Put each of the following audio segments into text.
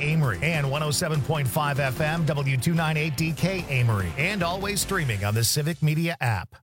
Amory, and 107.5 FM W298DK Amory, and always streaming on the Civic Media app.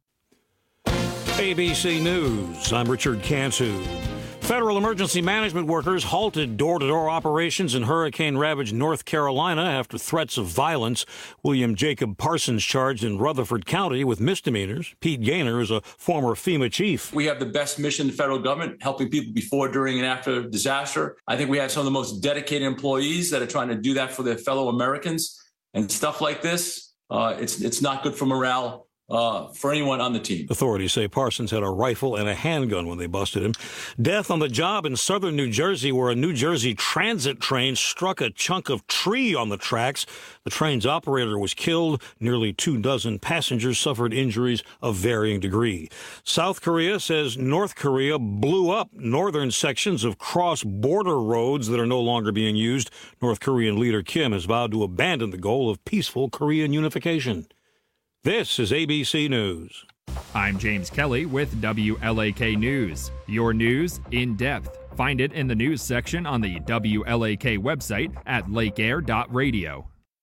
ABC News, I'm Richard Cantu. Federal emergency management workers halted door-to-door operations in hurricane-ravaged North Carolina after threats of violence. William Jacob Parsons charged in Rutherford County with misdemeanors. Pete Gaynor is a former FEMA chief. We have the best mission in the federal government, helping people before, during, and after disaster. I think we have some of the most dedicated employees that are trying to do that for their fellow Americans. And stuff like this, it's not good for morale for anyone on the team. Authorities say Parsons had a rifle and a handgun when they busted him. Death on the job in southern New Jersey, where a New Jersey transit train struck a chunk of tree on the tracks. The train's operator was killed. Nearly 24 passengers suffered injuries of varying degree. South Korea says North Korea blew up northern sections of cross-border roads that are no longer being used. North Korean leader Kim has vowed to abandon the goal of peaceful Korean unification. This is ABC News. I'm James Kelly with WLAK News. Your news in depth. Find it in the news section on the WLAK website at lakeair.radio.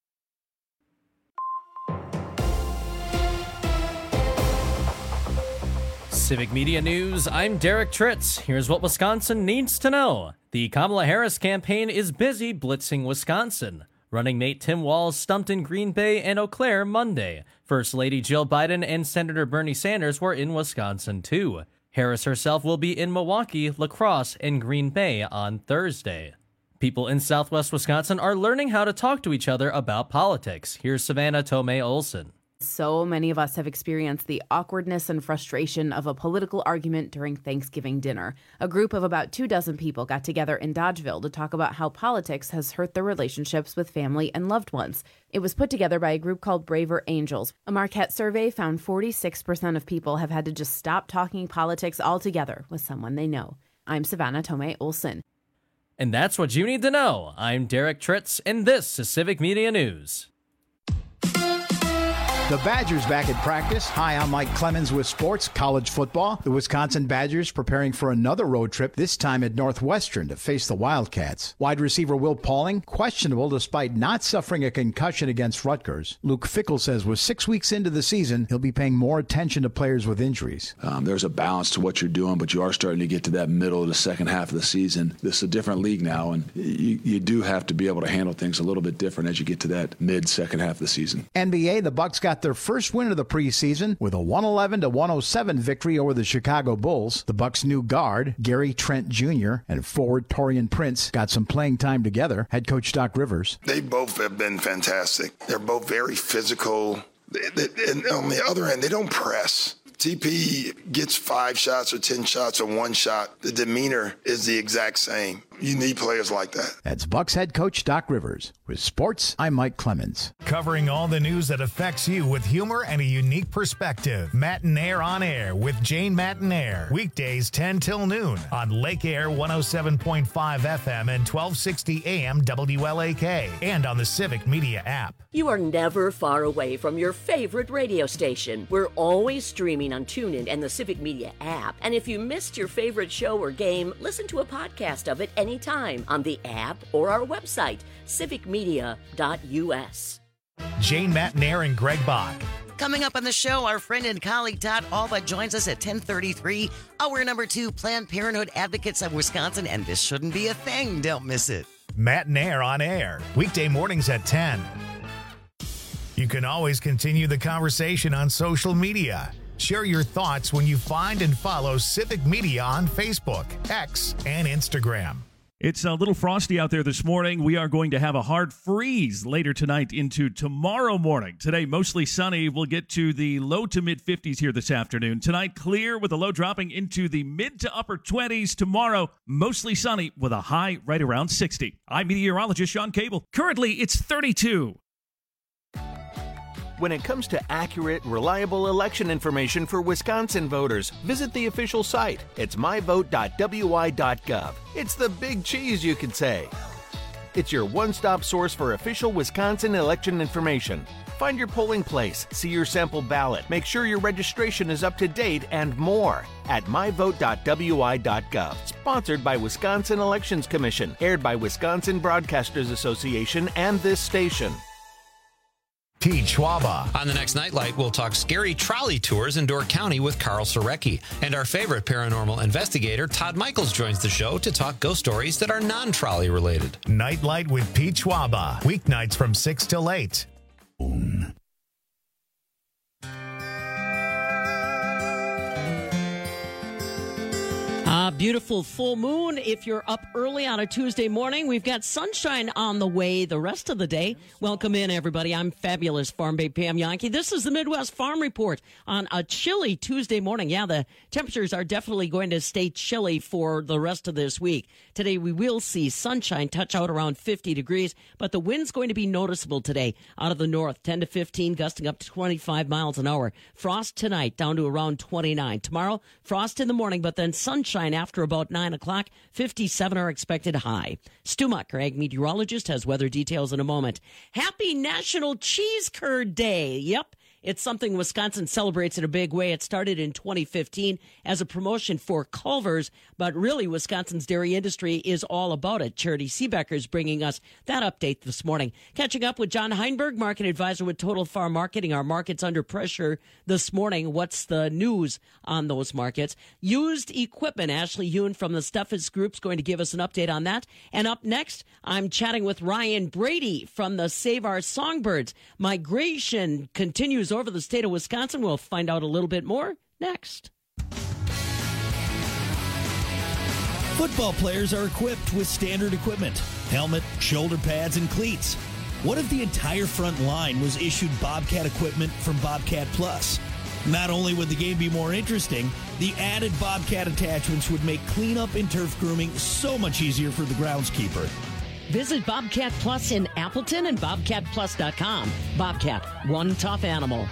Civic Media News, I'm Derek Tritz. Here's what Wisconsin needs to know. The Kamala Harris campaign is busy blitzing Wisconsin. Running mate Tim Walz stumped in Green Bay and Eau Claire Monday. First Lady Jill Biden and Senator Bernie Sanders were in Wisconsin, too. Harris herself will be in Milwaukee, La Crosse, and Green Bay on Thursday. People in southwest Wisconsin are learning how to talk to each other about politics. Here's Savannah Tomei Olson. So many of us have experienced the awkwardness and frustration of a political argument during Thanksgiving dinner. A group of about 24 people got together in Dodgeville to talk about how politics has hurt their relationships with family and loved ones. It was put together by a group called Braver Angels. A Marquette survey found 46% of people have had to just stop talking politics altogether with someone they know. I'm Savannah Tomei Olson. And that's what you need to know. I'm Derek Tritz, and this is Civic Media News. The Badgers back at practice. Hi, I'm Mike Clemens with sports, college football. The Wisconsin Badgers preparing for another road trip, this time at Northwestern to face the Wildcats. Wide receiver Will Pauling, questionable despite not suffering a concussion against Rutgers. Luke Fickell says with 6 weeks into the season, he'll be paying more attention to players with injuries. There's a balance to what you're doing, but you are starting to get to that middle of the second half of the season. This is a different league now, and you do have to be able to handle things a little bit different as you get to that mid-second half of the season. NBA, the Bucks got their first win of the preseason with a 111-107 victory over the Chicago Bulls. The Bucks' new guard, Gary Trent Jr., and forward Taurean Prince got some playing time together. Head coach Doc Rivers. They both have been fantastic. They're both very physical. And on the other end, they don't press. TP gets 5 shots or 10 shots or 1 shot. The demeanor is the exact same. You need players like that. That's Bucks head coach Doc Rivers. With sports, I'm Mike Clemens. Covering all the news that affects you with humor and a unique perspective. Mattinaire on Air with Jane Mattinaire. Weekdays 10 till noon on Lake Air 107.5 FM and 1260 AM WLAK. And on the Civic Media app. You are never far away from your favorite radio station. We're always streaming on TuneIn and the Civic Media app. And if you missed your favorite show or game, listen to a podcast of it anytime on the app or our website, civicmedia.us. Jane Mattinaire and Greg Bach. Coming up on the show, our friend and colleague Todd Alba joins us at 10:33. Hour number 2, Planned Parenthood Advocates of Wisconsin, and this shouldn't be a thing. Don't miss it. Mattinaire on Air, weekday mornings at 10. You can always continue the conversation on social media. Share your thoughts when you find and follow Civic Media on Facebook, X, and Instagram. It's a little frosty out there this morning. We are going to have a hard freeze later tonight into tomorrow morning. Today, mostly sunny. We'll get to the low to mid-50s here this afternoon. Tonight, clear with a low dropping into the mid to upper 20s. Tomorrow, mostly sunny with a high right around 60. I'm meteorologist Sean Cable. Currently, it's 32. When it comes to accurate, reliable election information for Wisconsin voters, visit the official site. It's myvote.wi.gov. It's the big cheese, you could say. It's your one-stop source for official Wisconsin election information. Find your polling place, see your sample ballot, make sure your registration is up to date, and more at myvote.wi.gov. Sponsored by Wisconsin Elections Commission. Aired by Wisconsin Broadcasters Association and this station. Pete Schwaba. On the next Nightlight, we'll talk scary trolley tours in Door County with Carl Sorecki. And our favorite paranormal investigator, Todd Michaels, joins the show to talk ghost stories that are non-trolley related. Nightlight with Pete Schwaba. Weeknights from 6 till 8. Beautiful full moon if you're up early on a Tuesday morning. We've got sunshine on the way the rest of the day. Welcome in, everybody. I'm fabulous Farm Babe Pam Yankee. This is the Midwest Farm Report on a chilly Tuesday morning. Yeah, the temperatures are definitely going to stay chilly for the rest of this week. Today we will see sunshine touch out around 50 degrees, but the wind's going to be noticeable today out of the north, 10 to 15, gusting up to 25 miles an hour. Frost tonight down to around 29. Tomorrow, frost in the morning, but then sunshine after about 9 o'clock. 57 are expected high. Stu Muck, our ag meteorologist, has weather details in a moment. Happy National Cheese Curd Day. Yep. It's something Wisconsin celebrates in a big way. It started in 2015 as a promotion for Culver's, but really Wisconsin's dairy industry is all about it. Charity Seebecker is bringing us that update this morning. Catching up with John Heinberg, market advisor with Total Farm Marketing. Our market's under pressure this morning. What's the news on those markets? Used equipment. Ashley Yoon from the Steffes Group is going to give us an update on that. And up next, I'm chatting with Ryan Brady from the Save Our Songbirds. Migration continues over the state of Wisconsin. We'll find out a little bit more next. Football players are equipped with standard equipment, helmet, shoulder pads, and cleats. What if the entire front line was issued Bobcat equipment from Bobcat Plus? Not only would the game be more interesting, the added Bobcat attachments would make cleanup and turf grooming so much easier for the groundskeeper. Visit Bobcat Plus in Appleton and BobcatPlus.com. Bobcat, one tough animal.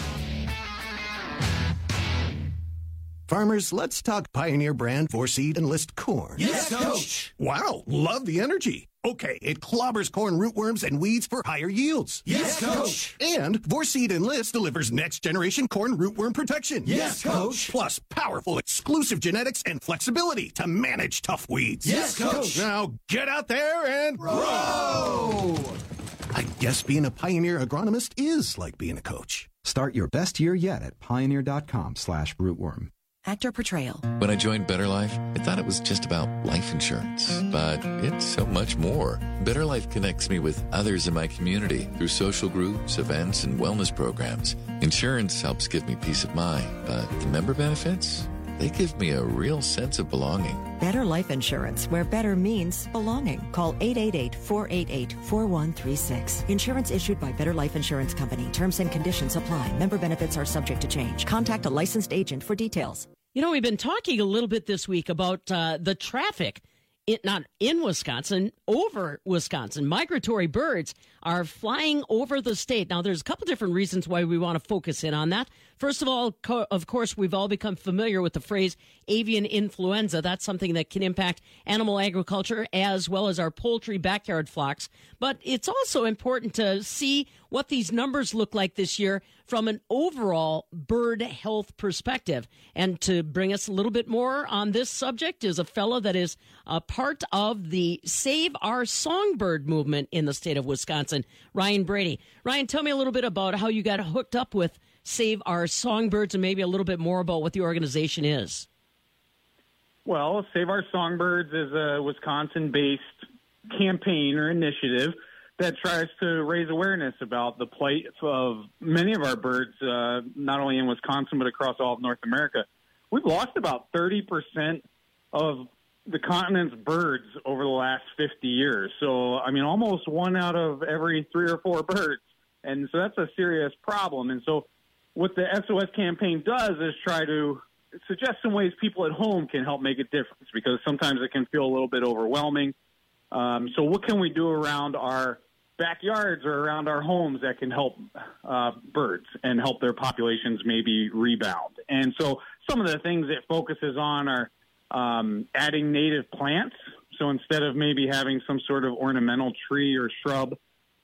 Farmers, let's talk Pioneer brand 4-seed Enlist corn. Yes, Coach! Wow, love the energy. Okay, it clobbers corn rootworms and weeds for higher yields. Yes, Coach! And 4-seed Enlist delivers next-generation corn rootworm protection. Yes, Coach! Plus powerful exclusive genetics and flexibility to manage tough weeds. Yes, Coach! Now get out there and grow! I guess being a Pioneer agronomist is like being a coach. Start your best year yet at pioneer.com/rootworm. Actor portrayal. When I joined Better Life, I thought it was just about life insurance, but it's so much more. Better Life connects me with others in my community through social groups, events, and wellness programs. Insurance helps give me peace of mind, but the member benefits, they give me a real sense of belonging. Better Life Insurance, where better means belonging. Call 888-488-4136. Insurance issued by Better Life Insurance Company. Terms and conditions apply. Member benefits are subject to change. Contact a licensed agent for details. You know, we've been talking a little bit this week about the traffic, not in Wisconsin, over Wisconsin. Migratory birds are flying over the state. Now, there's a couple different reasons why we want to focus in on that. First of all, of course, we've all become familiar with the phrase avian influenza. That's something that can impact animal agriculture as well as our poultry backyard flocks. But it's also important to see what these numbers look like this year from an overall bird health perspective. And to bring us a little bit more on this subject is a fellow that is a part of the Save Our Songbird movement in the state of Wisconsin, Ryan Brady. Ryan, tell me a little bit about how you got hooked up with Save Our Songbirds and maybe a little bit more about what the organization is. Well, Save Our Songbirds is a Wisconsin-based campaign or initiative that tries to raise awareness about the plight of many of our birds, not only in Wisconsin but across all of North America. We've lost about 30% of the continent's birds over the last 50 years. So, I mean, almost one out of every 3 or 4 birds. And so that's a serious problem. And so what the SOS campaign does is try to suggest some ways people at home can help make a difference, because sometimes it can feel a little bit overwhelming. So what can we do around our backyards or around our homes that can help birds and help their populations maybe rebound? And so some of the things it focuses on are adding native plants. So instead of maybe having some sort of ornamental tree or shrub,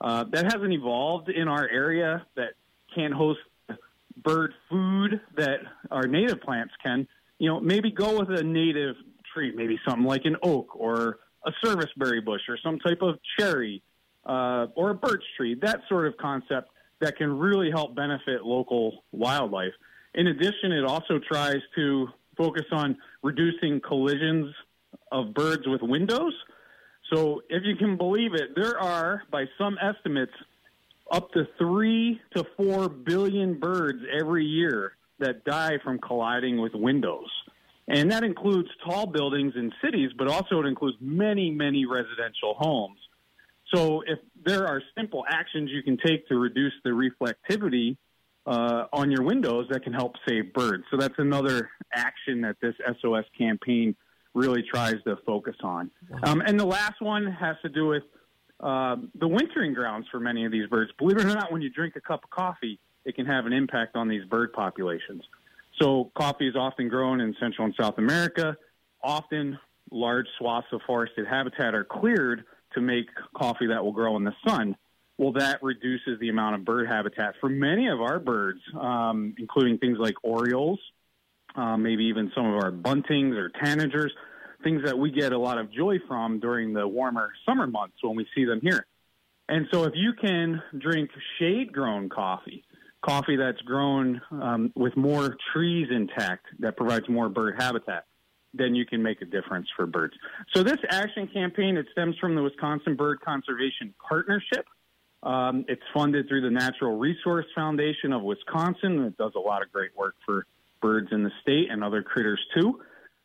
that hasn't evolved in our area, that can't host bird food that our native plants can. Maybe go with a native tree, maybe something like an oak or a serviceberry bush or some type of cherry or a birch tree, that sort of concept that can really help benefit local wildlife. In addition, it also tries to focus on reducing collisions of birds with windows. So if you can believe it, there are, by some estimates, up to 3 to 4 billion birds every year that die from colliding with windows. And that includes tall buildings in cities, but also it includes many, many residential homes. So if there are simple actions you can take to reduce the reflectivity on your windows, that can help save birds. So that's another action that this SOS campaign really tries to focus on. And the last one has to do with the wintering grounds for many of these birds. Believe it or not, when you drink a cup of coffee, it can have an impact on these bird populations. So coffee is often grown in Central and South America. Often large swaths of forested habitat are cleared to make coffee that will grow in the sun. Well, that reduces the amount of bird habitat for many of our birds, including things like orioles, maybe even some of our buntings or tanagers, things that we get a lot of joy from during the warmer summer months when we see them here. And so if you can drink shade-grown coffee that's grown with more trees intact that provides more bird habitat, then you can make a difference for birds. So this action campaign, it stems from the Wisconsin Bird Conservation Partnership. It's funded through the Natural Resource Foundation of Wisconsin. It does a lot of great work for birds in the state and other critters too.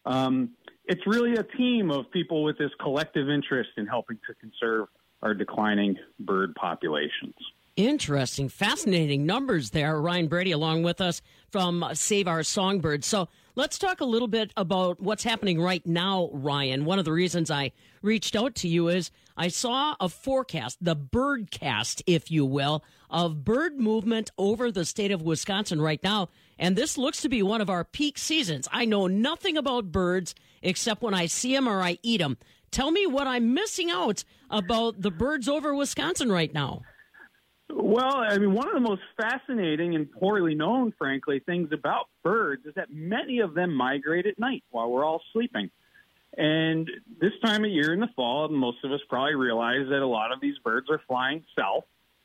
It's really a team of people with this collective interest in helping to conserve our declining bird populations. Interesting, fascinating numbers there. Ryan Brady along with us from Save Our Songbirds. So let's talk a little bit about what's happening right now, Ryan. One of the reasons I reached out to you is I saw a forecast, the birdcast, if you will, of bird movement over the state of Wisconsin right now. And this looks to be one of our peak seasons. I know nothing about birds except when I see them or I eat them. Tell me what I'm missing out about the birds over Wisconsin right now. Well, I mean, one of the most fascinating and poorly known, frankly, things about birds is that many of them migrate at night while we're all sleeping. And this time of year in the fall, most of us probably realize that a lot of these birds are flying south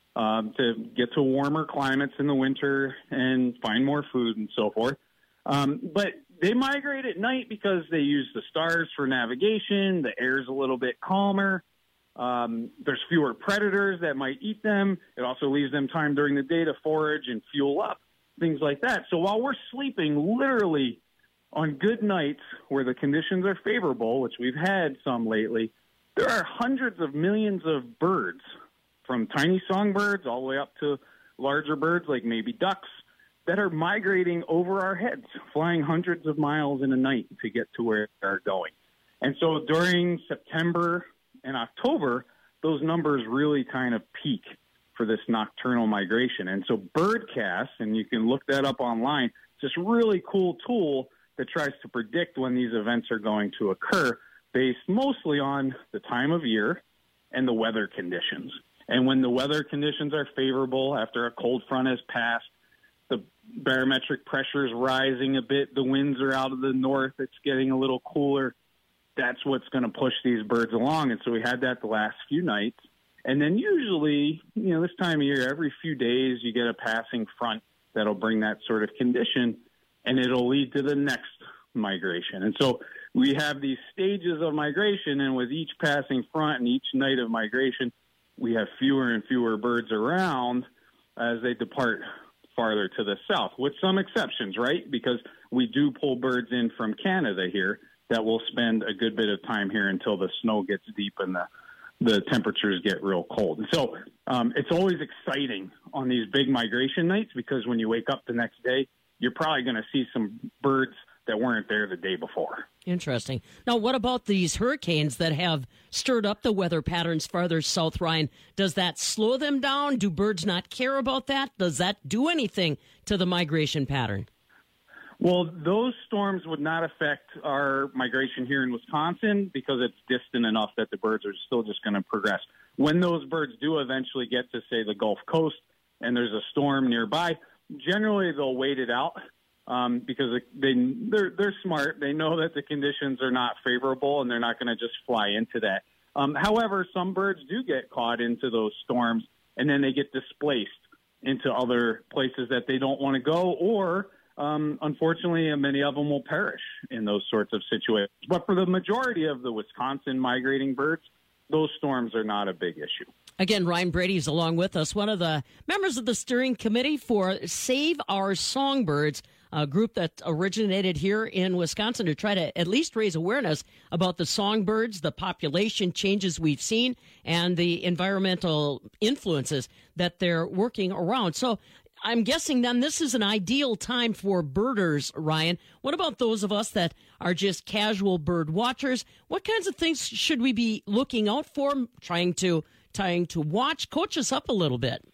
to get to warmer climates in the winter and find more food and so forth. But they migrate at night because they use the stars for navigation. The air's a little bit calmer. There's fewer predators that might eat them. It also leaves them time during the day to forage and fuel up, things like that. So while we're sleeping, literally on good nights where the conditions are favorable, which we've had some lately, there are hundreds of millions of birds, from tiny songbirds all the way up to larger birds like maybe ducks, that are migrating over our heads, flying hundreds of miles in a night to get to where they're going. And so during September and October, those numbers really kind of peak for this nocturnal migration. And so Birdcast, and you can look that up online, it's this really cool tool that tries to predict when these events are going to occur based mostly on the time of year and the weather conditions. And when the weather conditions are favorable after a cold front has passed, the barometric pressure is rising a bit, the winds are out of the north, it's getting a little cooler, that's what's going to push these birds along. And so we had that the last few nights. And then usually, this time of year, every few days, you get a passing front that'll bring that sort of condition, and it'll lead to the next migration. And so we have these stages of migration, and with each passing front and each night of migration, we have fewer and fewer birds around as they depart farther to the south, with some exceptions, right? Because we do pull birds in from Canada here that will spend a good bit of time here until the snow gets deep and the temperatures get real cold. And so it's always exciting on these big migration nights because when you wake up the next day, you're probably going to see some birds that weren't there the day before. Interesting. Now, what about these hurricanes that have stirred up the weather patterns farther south, Ryan? Does that slow them down? Do birds not care about that? Does that do anything to the migration pattern? Well, those storms would not affect our migration here in Wisconsin because it's distant enough that the birds are still just going to progress. when those birds do eventually get to, say, the Gulf Coast and there's a storm nearby, generally they'll wait it out because they're smart. They know that the conditions are not favorable and they're not going to just fly into that. However, some birds do get caught into those storms and then they get displaced into other places that they don't want to go, or unfortunately, many of them will perish in those sorts of situations. But for the majority of the Wisconsin migrating birds, those storms are not a big issue. Again, Ryan Brady's along with us, one of the members of the steering committee for Save Our Songbirds, a group that originated here in Wisconsin to try to at least raise awareness about the songbirds, the population changes we've seen, and the environmental influences that they're working around. So I'm guessing then this is an ideal time for birders, Ryan. What about those of us that are just casual bird watchers? What kinds of things should we be looking out for, trying to watch? Coach us up a little bit.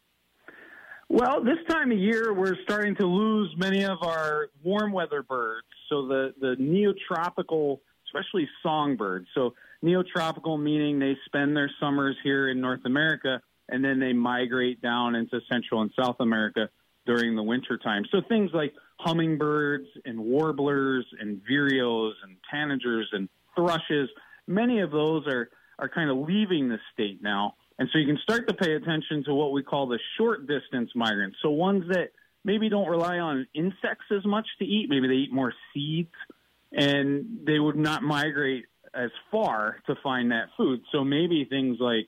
Well, this time of year, we're starting to lose many of our warm weather birds. So the neotropical, especially songbirds. So neotropical meaning they spend their summers here in North America, and then they migrate down into Central and South America during the wintertime. So things like hummingbirds and warblers and vireos and tanagers and thrushes, many of those are kind of leaving the state now. And so you can start to pay attention to what we call the short-distance migrants. So ones that maybe don't rely on insects as much to eat. Maybe they eat more seeds, and they would not migrate as far to find that food. So maybe things like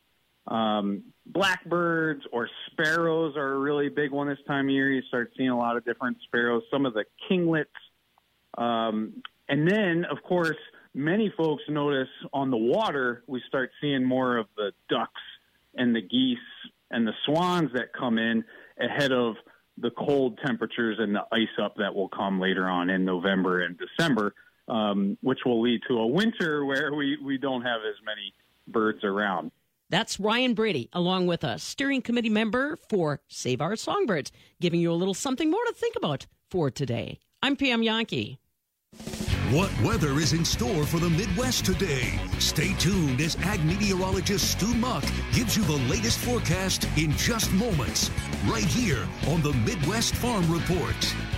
blackbirds or sparrows are a really big one this time of year. You start seeing a lot of different sparrows, some of the kinglets. And then, of course, many folks notice on the water, we start seeing more of the ducks and the geese and the swans that come in ahead of the cold temperatures and the ice up that will come later on in November and December, which will lead to a winter where we don't have as many birds around. That's Ryan Brady, along with a steering committee member for Save Our Songbirds, giving you a little something more to think about for today. I'm Pam Yankee. What weather is in store for the Midwest today? Stay tuned as ag meteorologist Stu Muck gives you the latest forecast in just moments, right here on the Midwest Farm Report.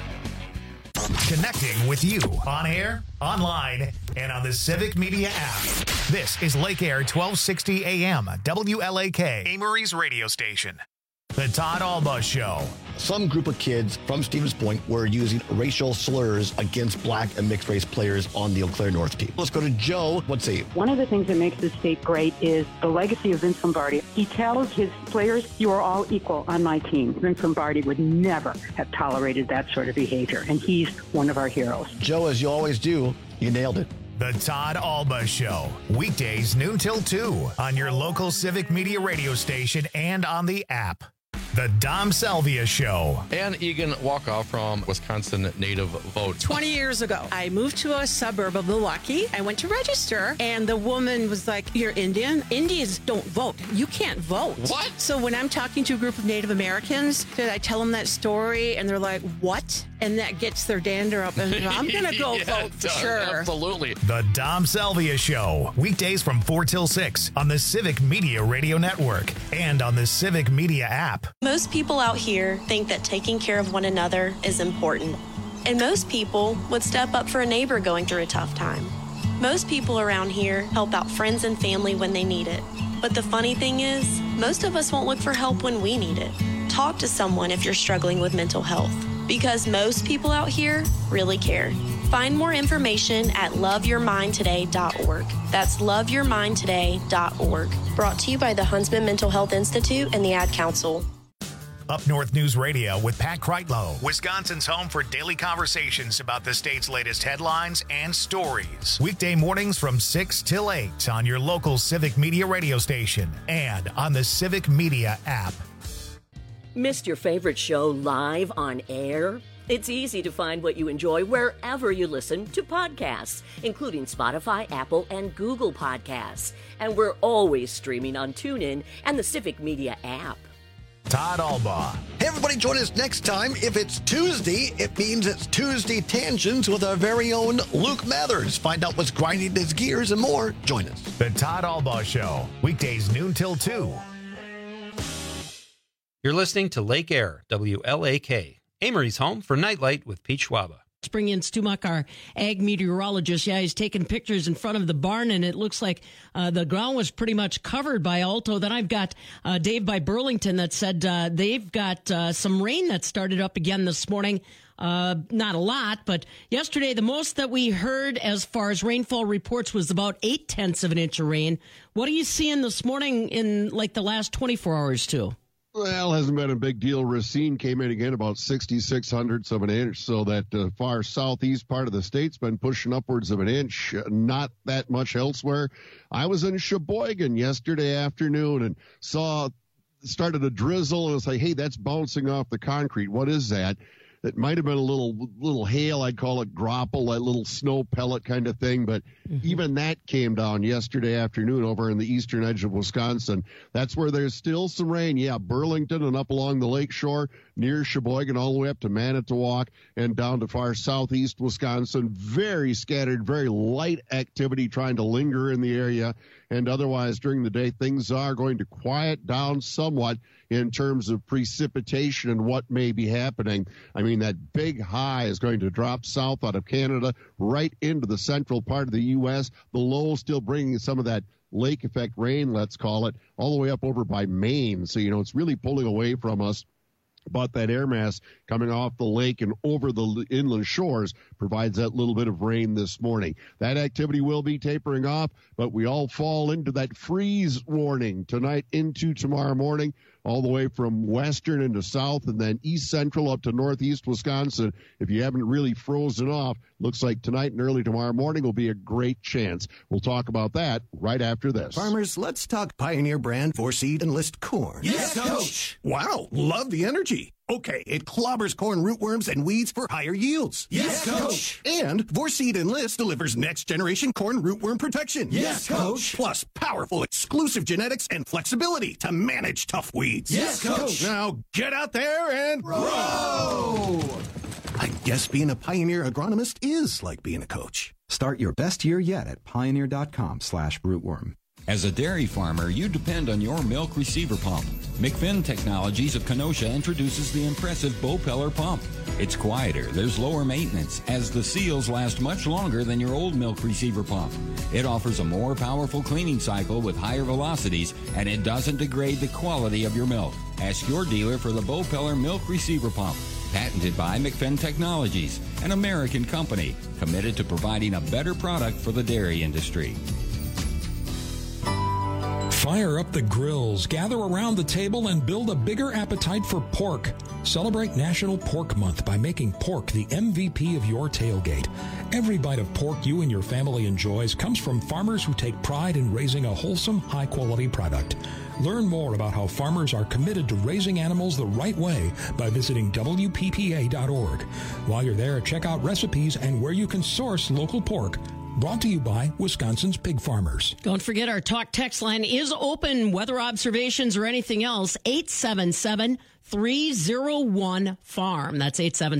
Connecting with you on air, online, and on the Civic Media app. This is Lake Air 1260 AM, WLAK, Amory's radio station. The Todd Alba Show. Some group of kids from Stevens Point were using racial slurs against black and mixed race players on the Eau Claire North team. Let's go to Joe. Let's see. One of the things that makes this state great is the legacy of Vince Lombardi. He tells his players, you are all equal on my team. Vince Lombardi would never have tolerated that sort of behavior, and he's one of our heroes. Joe, as you always do, you nailed it. The Todd Alba Show. Weekdays noon till 2 on your local Civic Media radio station and on the app. The Dom Salvia Show. Ann Egan Walkoff from Wisconsin Native Vote. 20 years ago, I moved to a suburb of Milwaukee. I went to register, and the woman was like, you're Indian? Indians don't vote. You can't vote. What? So when I'm talking to a group of Native Americans, I tell them that story, and they're like, what? And that gets their dander up, and I'm going to go vote for sure. Absolutely. The Dom Salvia Show. Weekdays from 4 till 6 on the Civic Media Radio Network and on the Civic Media app. Most people out here think that taking care of one another is important. And most people would step up for a neighbor going through a tough time. Most people around here help out friends and family when they need it. But the funny thing is, most of us won't look for help when we need it. Talk to someone if you're struggling with mental health, because most people out here really care. Find more information at loveyourmindtoday.org. That's loveyourmindtoday.org. Brought to you by the Huntsman Mental Health Institute and the Ad Council. Up North News Radio with Pat Kreitlow, Wisconsin's home for daily conversations about the state's latest headlines and stories. Weekday mornings from 6 till 8 on your local Civic Media radio station and on the Civic Media app. Missed your favorite show live on air? It's easy to find what you enjoy wherever you listen to podcasts, including Spotify, Apple, and Google Podcasts. And we're always streaming on TuneIn and the Civic Media app. Todd Albaugh. Hey, everybody, join us next time. If it's Tuesday, it means it's Tuesday Tangents with our very own Luke Mathers. Find out what's grinding his gears and more. Join us. The Todd Albaugh Show, weekdays noon till 2. You're listening to Lake Air, WLAK, Amory's home for Nightlight with Pete Schwaba. Let's bring in Stu Muck, our ag meteorologist. Yeah, he's taking pictures in front of the barn, and it looks like the ground was pretty much covered by Alto. Then I've got Dave by Burlington that said they've got some rain that started up again this morning. Not a lot, but yesterday the most that we heard as far as rainfall reports was about 0.8 of an inch of rain. What are you seeing this morning in like the last 24 hours too? Well, hasn't been a big deal. Racine came in again about 0.66 of an inch, so that far southeast part of the state's been pushing upwards of an inch. Not that much elsewhere. I was in Sheboygan yesterday afternoon and started a drizzle, and I was like, hey, that's bouncing off the concrete. What is that? It might have been a little hail. I'd call it grapple, that little snow pellet kind of thing. But even that came down yesterday afternoon over in the eastern edge of Wisconsin. That's where there's still some rain. Yeah, Burlington and up along the lake shore near Sheboygan all the way up to Manitowoc and down to far southeast Wisconsin. Very scattered, very light activity trying to linger in the area. And otherwise, during the day, things are going to quiet down somewhat in terms of precipitation and what may be happening. I mean, that big high is going to drop south out of Canada right into the central part of the U.S. The low still bringing some of that lake effect rain, let's call it, all the way up over by Maine. So, it's really pulling away from us. But that air mass coming off the lake and over the inland shores provides that little bit of rain this morning. That activity will be tapering off, but we all fall into that freeze warning tonight into tomorrow morning, all the way from western into south and then east central up to northeast Wisconsin. If you haven't really frozen off, looks like tonight and early tomorrow morning will be a great chance. We'll talk about that right after this. Farmers, let's talk Pioneer brand 4-Seed Enlist corn. Yes, Coach. Wow, love the energy. Okay, it clobbers corn rootworms and weeds for higher yields. Yes, Coach. And 4-Seed Enlist delivers next-generation corn rootworm protection. Yes, Coach. Plus powerful exclusive genetics and flexibility to manage tough weeds. Yes, Coach. Now get out there and grow! I guess being a Pioneer agronomist is like being a coach. Start your best year yet at pioneer.com/rootworm. As a dairy farmer, you depend on your milk receiver pump. McFinn Technologies of Kenosha introduces the impressive Bopeller pump. It's quieter, there's lower maintenance, as the seals last much longer than your old milk receiver pump. It offers a more powerful cleaning cycle with higher velocities, and it doesn't degrade the quality of your milk. Ask your dealer for the Bopeller milk receiver pump. Patented by McFinn Technologies, an American company committed to providing a better product for the dairy industry. Fire up the grills, gather around the table, and build a bigger appetite for pork. Celebrate National Pork Month by making pork the MVP of your tailgate. Every bite of pork you and your family enjoys comes from farmers who take pride in raising a wholesome, high-quality product. Learn more about how farmers are committed to raising animals the right way by visiting WPPA.org. While you're there, check out recipes and where you can source local pork. Brought to you by Wisconsin's Pig Farmers. Don't forget our talk text line is open. Weather observations or anything else, 877-301-FARM. That's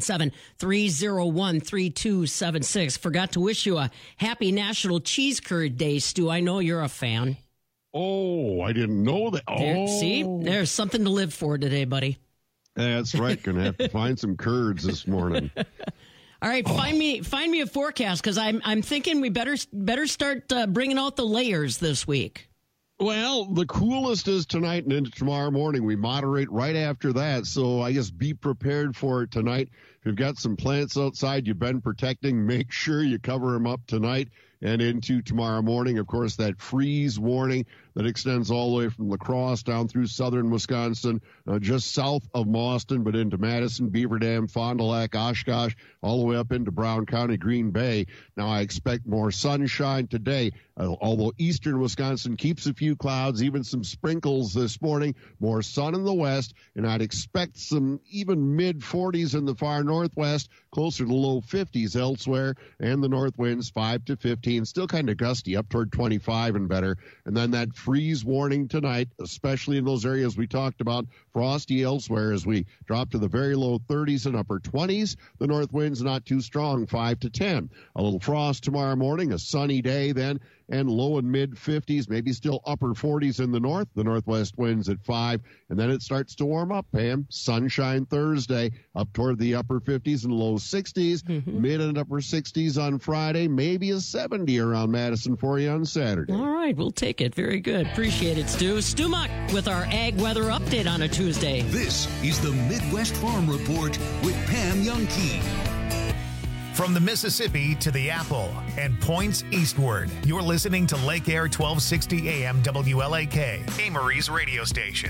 877-301-3276. Forgot to wish you a happy National Cheese Curd Day, Stu. I know you're a fan. Oh, I didn't know that. See, there's something to live for today, buddy. That's right. Going to have to find some curds this morning. All right, find me a forecast, because I'm thinking we better start bringing out the layers this week. Well, the coolest is tonight and into tomorrow morning. We moderate right after that, so I guess be prepared for it tonight. If you've got some plants outside you've been protecting, make sure you cover them up tonight and into tomorrow morning. Of course, that freeze warning that extends all the way from La Crosse down through southern Wisconsin, just south of Mauston, but into Madison, Beaver Dam, Fond du Lac, Oshkosh, all the way up into Brown County, Green Bay. Now, I expect more sunshine today. Although eastern Wisconsin keeps a few clouds, even some sprinkles this morning, more sun in the west, and I'd expect some even mid-40s in the far northwest, closer to low 50s elsewhere, and the north winds 5 to 15, still kind of gusty, up toward 25 and better. And then that freeze warning tonight, especially in those areas we talked about, frosty elsewhere as we drop to the very low 30s and upper 20s. The north winds not too strong, 5 to 10. A little frost tomorrow morning, a sunny day then, and low and mid 50s, maybe still upper 40s in the north. The northwest winds at 5, and then it starts to warm up, Pam. Sunshine Thursday, up toward the upper 50s and low 60s, mid and upper 60s on Friday, maybe a 70 around Madison for you on Saturday. All right, we'll take it. Very good. Appreciate it, Stu. Stu Muck with our ag weather update on a Tuesday. This is the Midwest Farm Report with Pam Jahnke. From the Mississippi to the Apple and points eastward, you're listening to Lake Air 1260 AM WLAK, Amory's radio station.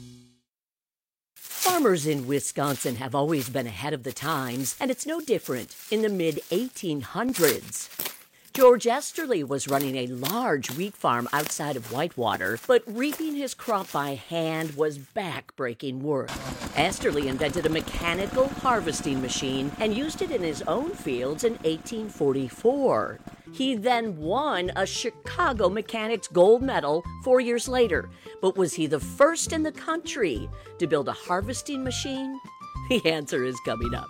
Farmers in Wisconsin have always been ahead of the times, and it's no different in the mid-1800s. George Esterly was running a large wheat farm outside of Whitewater, but reaping his crop by hand was back-breaking work. Esterly invented a mechanical harvesting machine and used it in his own fields in 1844. He then won a Chicago Mechanics Gold Medal 4 years later, but was he the first in the country to build a harvesting machine? The answer is coming up.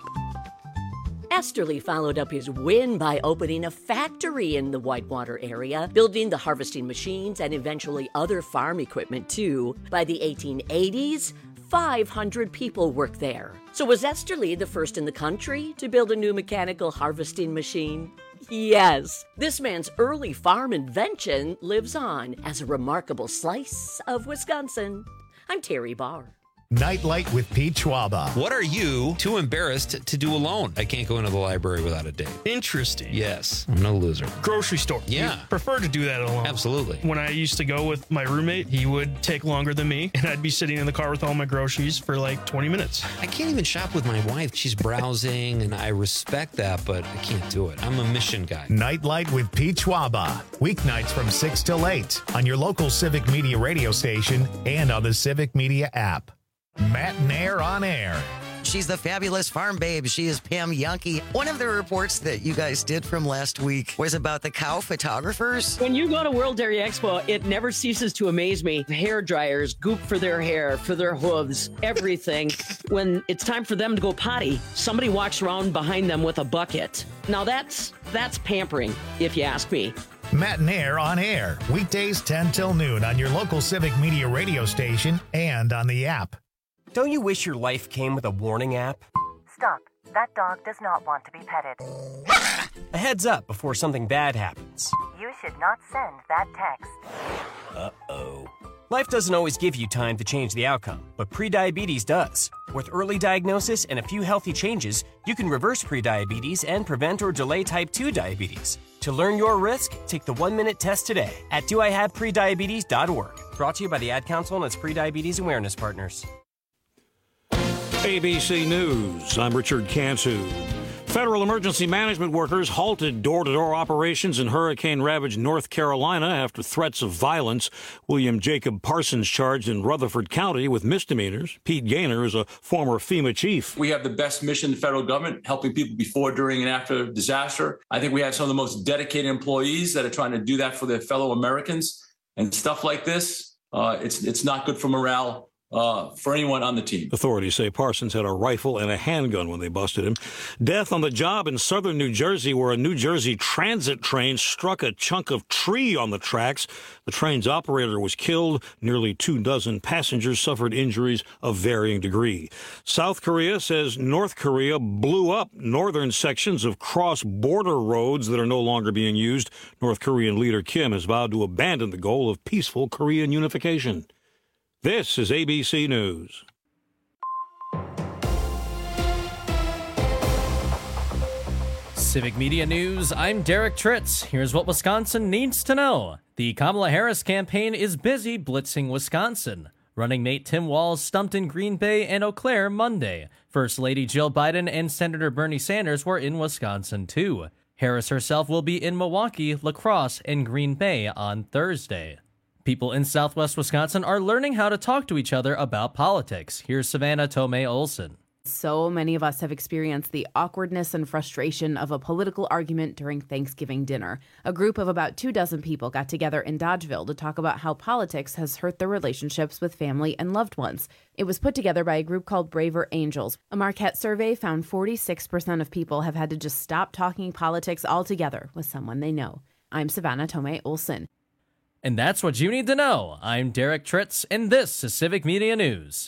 Esterly followed up his win by opening a factory in the Whitewater area, building the harvesting machines and eventually other farm equipment too. By the 1880s, 500 people worked there. So was Esterly the first in the country to build a new mechanical harvesting machine? Yes. This man's early farm invention lives on as a remarkable slice of Wisconsin. I'm Terry Barr. Nightlight with Pete Schwaba. What are you too embarrassed to do alone? I can't go into the library without a date. Interesting. Yes, I'm no loser. Grocery store. Yeah. You prefer to do that alone. Absolutely. When I used to go with my roommate, he would take longer than me, and I'd be sitting in the car with all my groceries for like 20 minutes. I can't even shop with my wife. She's browsing, and I respect that, but I can't do it. I'm a mission guy. Nightlight with Pete Schwaba. Weeknights from 6 till 8 on your local Civic Media radio station and on the Civic Media app. Matt and Air on Air. She's the fabulous farm babe. She is Pam Jahnke. One of the reports that you guys did from last week was about the cow photographers. When you go to World Dairy Expo, it never ceases to amaze me. Hair dryers, goop for their hair, for their hooves, everything. When it's time for them to go potty, somebody walks around behind them with a bucket. Now that's pampering, if you ask me. Matt and Air on Air. Weekdays 10 till noon on your local Civic Media radio station and on the app. Don't you wish your life came with a warning app? Stop. That dog does not want to be petted. A heads up before something bad happens. You should not send that text. Uh-oh. Life doesn't always give you time to change the outcome, but prediabetes does. With early diagnosis and a few healthy changes, you can reverse prediabetes and prevent or delay type 2 diabetes. To learn your risk, take the 1-minute test today at doihaveprediabetes.org. Brought to you by the Ad Council and its prediabetes awareness partners. ABC News, I'm Richard Cantu. Federal emergency management workers halted door-to-door operations in hurricane-ravaged North Carolina after threats of violence. William Jacob Parsons charged in Rutherford County with misdemeanors. Pete Gaynor is a former FEMA chief. We have the best mission in the federal government, helping people before, during, and after disaster. I think we have some of the most dedicated employees that are trying to do that for their fellow Americans. And stuff like this, it's not good for morale. For anyone on the team. Authorities say Parsons had a rifle and a handgun when they busted him. Death on the job in southern New Jersey, where a New Jersey transit train struck a chunk of tree on the tracks. The train's operator was killed. Nearly 24 passengers suffered injuries of varying degree. South Korea says North Korea blew up northern sections of cross-border roads that are no longer being used. North Korean leader Kim has vowed to abandon the goal of peaceful Korean unification. This is ABC News. Civic Media News, I'm Derek Tritz. Here's what Wisconsin needs to know. The Kamala Harris campaign is busy blitzing Wisconsin. Running mate Tim Walz stumped in Green Bay and Eau Claire Monday. First Lady Jill Biden and Senator Bernie Sanders were in Wisconsin, too. Harris herself will be in Milwaukee, La Crosse, and Green Bay on Thursday. People in Southwest Wisconsin are learning how to talk to each other about politics. Here's Savannah Tomei Olson. So many of us have experienced the awkwardness and frustration of a political argument during Thanksgiving dinner. A group of about 24 people got together in Dodgeville to talk about how politics has hurt their relationships with family and loved ones. It was put together by a group called Braver Angels. A Marquette survey found 46% of people have had to just stop talking politics altogether with someone they know. I'm Savannah Tomei Olson. And that's what you need to know. I'm Derek Tritz, and this is Civic Media News.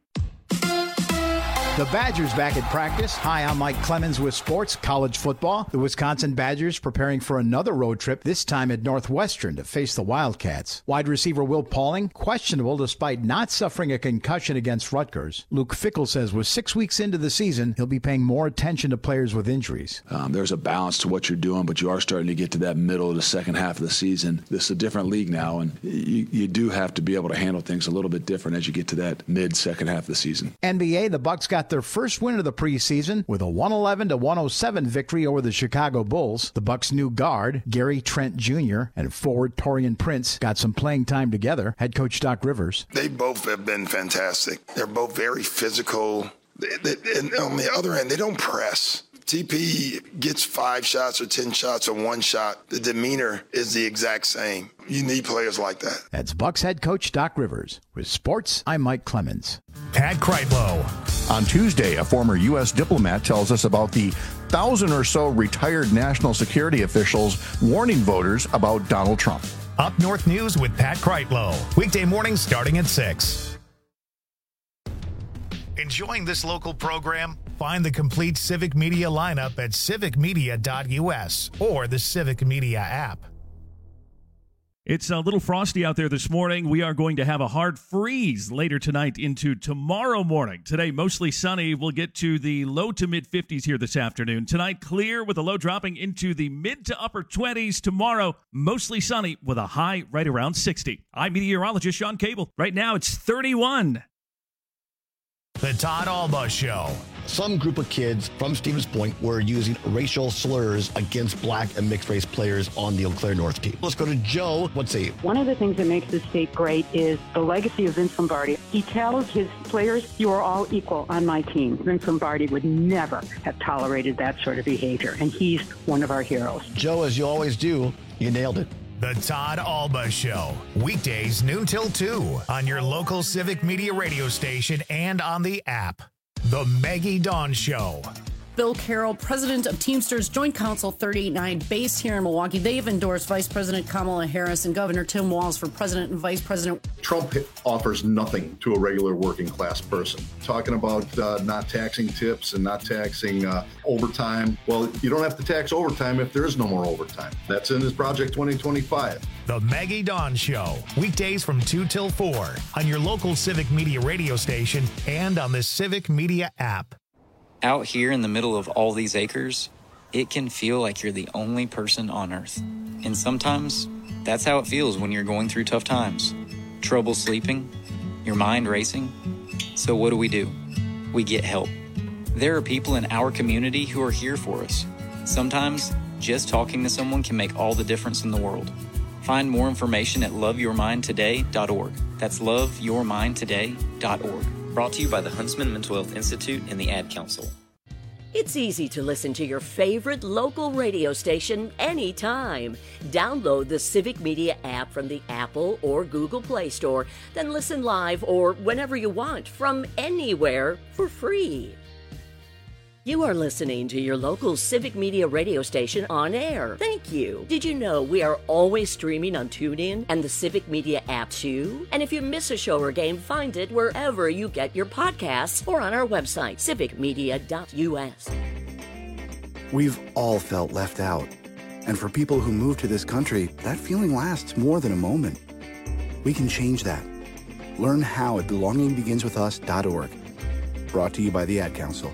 The Badgers back at practice. Hi, I'm Mike Clemens with sports, college football. The Wisconsin Badgers preparing for another road trip, this time at Northwestern to face the Wildcats. Wide receiver Will Pauling, questionable despite not suffering a concussion against Rutgers. Luke Fickell says with 6 weeks into the season, he'll be paying more attention to players with injuries. There's a balance to what you're doing, but you are starting to get to that middle of the second half of the season. This is a different league now, and you do have to be able to handle things a little bit different as you get to that mid-second half of the season. NBA, the Bucks got their first win of the preseason with a 111-107 victory over the Chicago Bulls. The Bucks' new guard, Gary Trent Jr., and forward Taurean Prince got some playing time together. Head coach Doc Rivers. They both have been fantastic. They're both very physical. And on the other end, they don't press. TP gets 5 shots or 10 shots or 1 shot. The demeanor is the exact same. You need players like that. That's Bucks head coach Doc Rivers. With sports, I'm Mike Clemens. Pat Kreitlow. On Tuesday, a former U.S. diplomat tells us about the 1,000 or so retired national security officials warning voters about Donald Trump. Up North News with Pat Kreitlow. Weekday mornings starting at 6. Enjoying this local program? Find the complete Civic Media lineup at civicmedia.us or the Civic Media app. It's a little frosty out there this morning. We are going to have a hard freeze later tonight into tomorrow morning. Today, mostly sunny. We'll get to the low to mid-50s here this afternoon. Tonight, clear with a low dropping into the mid to upper 20s. Tomorrow, mostly sunny with a high right around 60. I'm meteorologist Sean Cable. Right now, it's 31. The Todd Alba Show. Some group of kids from Stevens Point were using racial slurs against black and mixed race players on the Eau Claire North team. Let's go to Joe. What's he? One of the things that makes this state great is the legacy of Vince Lombardi. He tells his players, you are all equal on my team. Vince Lombardi would never have tolerated that sort of behavior, and he's one of our heroes. Joe, as you always do, you nailed it. The Todd Alba Show. Weekdays noon till 2 on your local Civic Media radio station and on the app. The Maggie Dawn Show. Bill Carroll, president of Teamsters Joint Council 389, based here in Milwaukee. They've endorsed Vice President Kamala Harris and Governor Tim Walz for president and vice president. Trump offers nothing to a regular working class person. Talking about not taxing tips and not taxing overtime. Well, you don't have to tax overtime if there is no more overtime. That's in his Project 2025. The Maggie Dawn Show. Weekdays from 2 till 4 on your local Civic Media radio station and on the Civic Media app. Out here in the middle of all these acres, it can feel like you're the only person on Earth. And sometimes, that's how it feels when you're going through tough times. Trouble sleeping, your mind racing. So what do? We get help. There are people in our community who are here for us. Sometimes, just talking to someone can make all the difference in the world. Find more information at loveyourmindtoday.org. That's loveyourmindtoday.org. Brought to you by the Huntsman Mental Health Institute and the Ad Council. It's easy to listen to your favorite local radio station anytime. Download the Civic Media app from the Apple or Google Play Store, then listen live or whenever you want from anywhere for free. You are listening to your local Civic Media radio station on air. Thank you. Did you know we are always streaming on TuneIn and the Civic Media app too? And if you miss a show or game, find it wherever you get your podcasts or on our website, civicmedia.us. We've all felt left out. And for people who move to this country, that feeling lasts more than a moment. We can change that. Learn how at belongingbeginswithus.org. Brought to you by the Ad Council.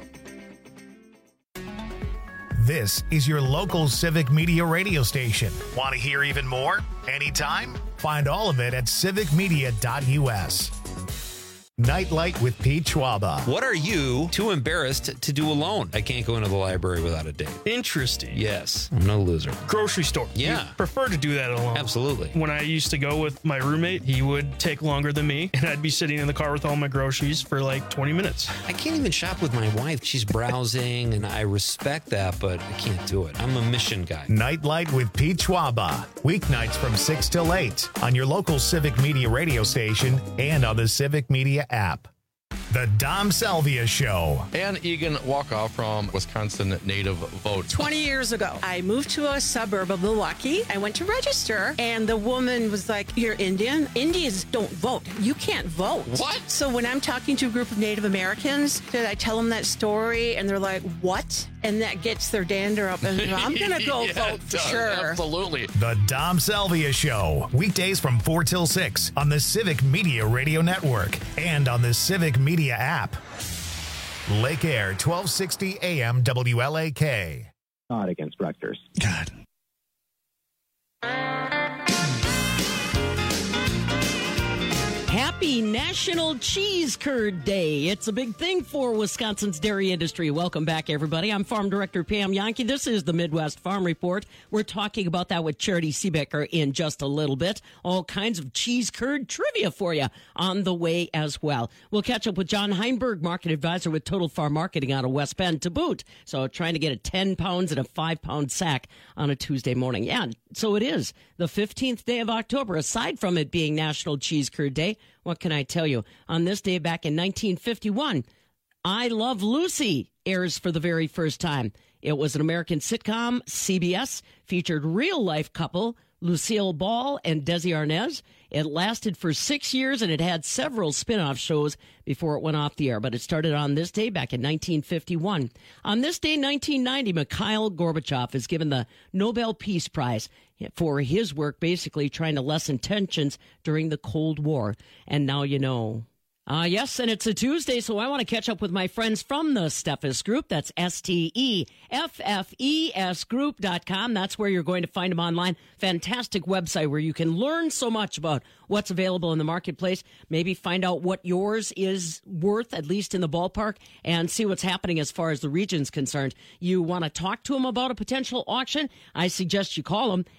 This is your local Civic Media radio station. Want to hear even more? Anytime? Find all of it at civicmedia.us. Nightlight with Pete Schwaba. What are you too embarrassed to do alone? I can't go into the library without a date. Interesting. Yes, I'm no loser. Grocery store. Yeah. You prefer to do that alone. Absolutely. When I used to go with my roommate, he would take longer than me, and I'd be sitting in the car with all my groceries for like 20 minutes. I can't even shop with my wife. She's browsing, and I respect that, but I can't do it. I'm a mission guy. Nightlight with Pete Schwaba. Weeknights from 6 till 8 on your local Civic Media radio station and on the Civic Media app. The Dom Salvia Show. Ann Egan Walkoff from Wisconsin Native Vote. 20 years ago, I moved to a suburb of Milwaukee. I went to register, and the woman was like, "You're Indian? Indians don't vote. You can't vote." What? So when I'm talking to a group of Native Americans, did I tell them that story? And they're like, "What?" And that gets their dander up. And I'm going to go vote for sure. Absolutely. The Dom Salvia Show. Weekdays from 4 till 6 on the Civic Media Radio Network and on the Civic Media app. Lake Air, 1260 AM WLAK. Not against Rutgers. God. Happy National Cheese Curd Day. It's a big thing for Wisconsin's dairy industry. Welcome back, everybody. I'm Farm Director Pam Yankee. This is the Midwest Farm Report. We're talking about that with Charity Seebecker in just a little bit. All kinds of cheese curd trivia for you on the way as well. We'll catch up with John Heinberg, Market Advisor with Total Farm Marketing out of West Bend to boot. So trying to get a 10 pounds and a 5-pound sack on a Tuesday morning. Yeah, so it is the 15th day of October, aside from it being National Cheese Curd Day. What can I tell you? On this day back in 1951, I Love Lucy airs for the very first time. It was an American sitcom. CBS featured real-life couple Lucille Ball and Desi Arnaz. It lasted for 6 years, and it had several spin-off shows before it went off the air. But it started on this day back in 1951. On this day, 1990, Mikhail Gorbachev is given the Nobel Peace Prize for his work basically trying to lessen tensions during the Cold War. And now you know. Yes, and it's a Tuesday, so I want to catch up with my friends from the Steffes Group. That's STEFFES Group.com. That's where you're going to find them online. Fantastic website where you can learn so much about what's available in the marketplace, maybe find out what yours is worth, at least in the ballpark, and see what's happening as far as the region's concerned. You want to talk to them about a potential auction? I suggest you call them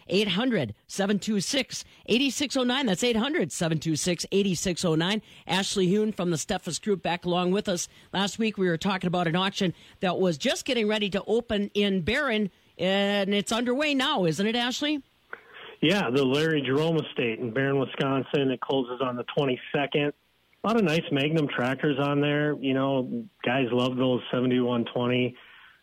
800-726-8609. That's 800-726-8609. Ashley Hune from the Steffes Group back along with us. Last week we were talking about an auction that was just getting ready to open in Barron, and it's underway now, isn't it, Ashley? Yeah, the Larry Jerome Estate in Barron, Wisconsin. It closes on the 22nd. A lot of nice Magnum tractors on there. You know, guys love those 7120,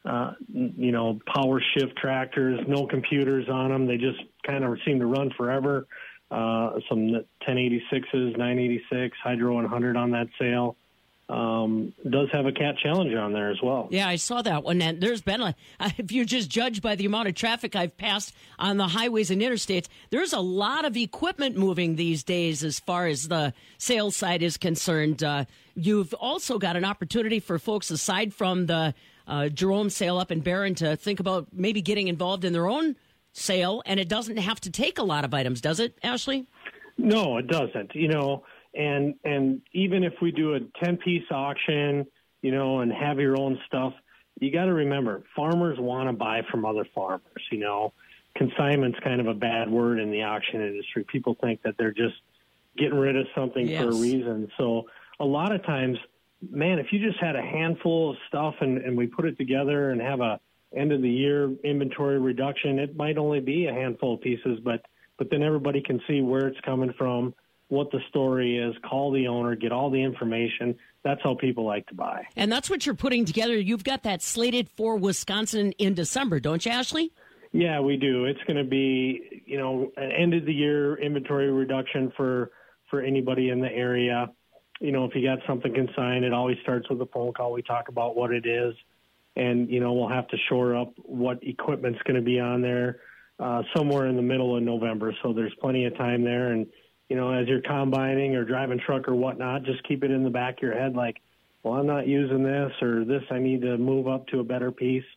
power shift tractors, no computers on them. They just kind of seem to run forever. Some 1086s, 986, Hydro 100 on that sale. Does have a Cat Challenger on there as well. Yeah, I saw that one. And there's been, if you just judge by the amount of traffic I've passed on the highways and interstates, there's a lot of equipment moving these days as far as the sales side is concerned. You've also got an opportunity for folks, aside from the Jerome sale up in Barron, to think about maybe getting involved in their own sale, and it doesn't have to take a lot of items, does it, Ashley? No, it doesn't. And even if we do a 10-piece auction, and have your own stuff, you got to remember, farmers want to buy from other farmers. Consignment's kind of a bad word in the auction industry. People think that they're just getting rid of something for a reason. So a lot of times, man, if you just had a handful of stuff and we put it together and have a end of the year inventory reduction, it might only be a handful of pieces, but then everybody can see where it's coming from, what the story is, call the owner, get all the information. That's how people like to buy. And that's what you're putting together. You've got that slated for Wisconsin in December, don't you, Ashley? Yeah, we do. It's going to be, an end of the year inventory reduction for anybody in the area. If you got something consigned, it always starts with a phone call. We talk about what it is, and, we'll have to shore up what equipment's going to be on there somewhere in the middle of November. So there's plenty of time there. And, as you're combining or driving truck or whatnot, just keep it in the back of your head like, well, I'm not using this or this, I need to move up to a better piece.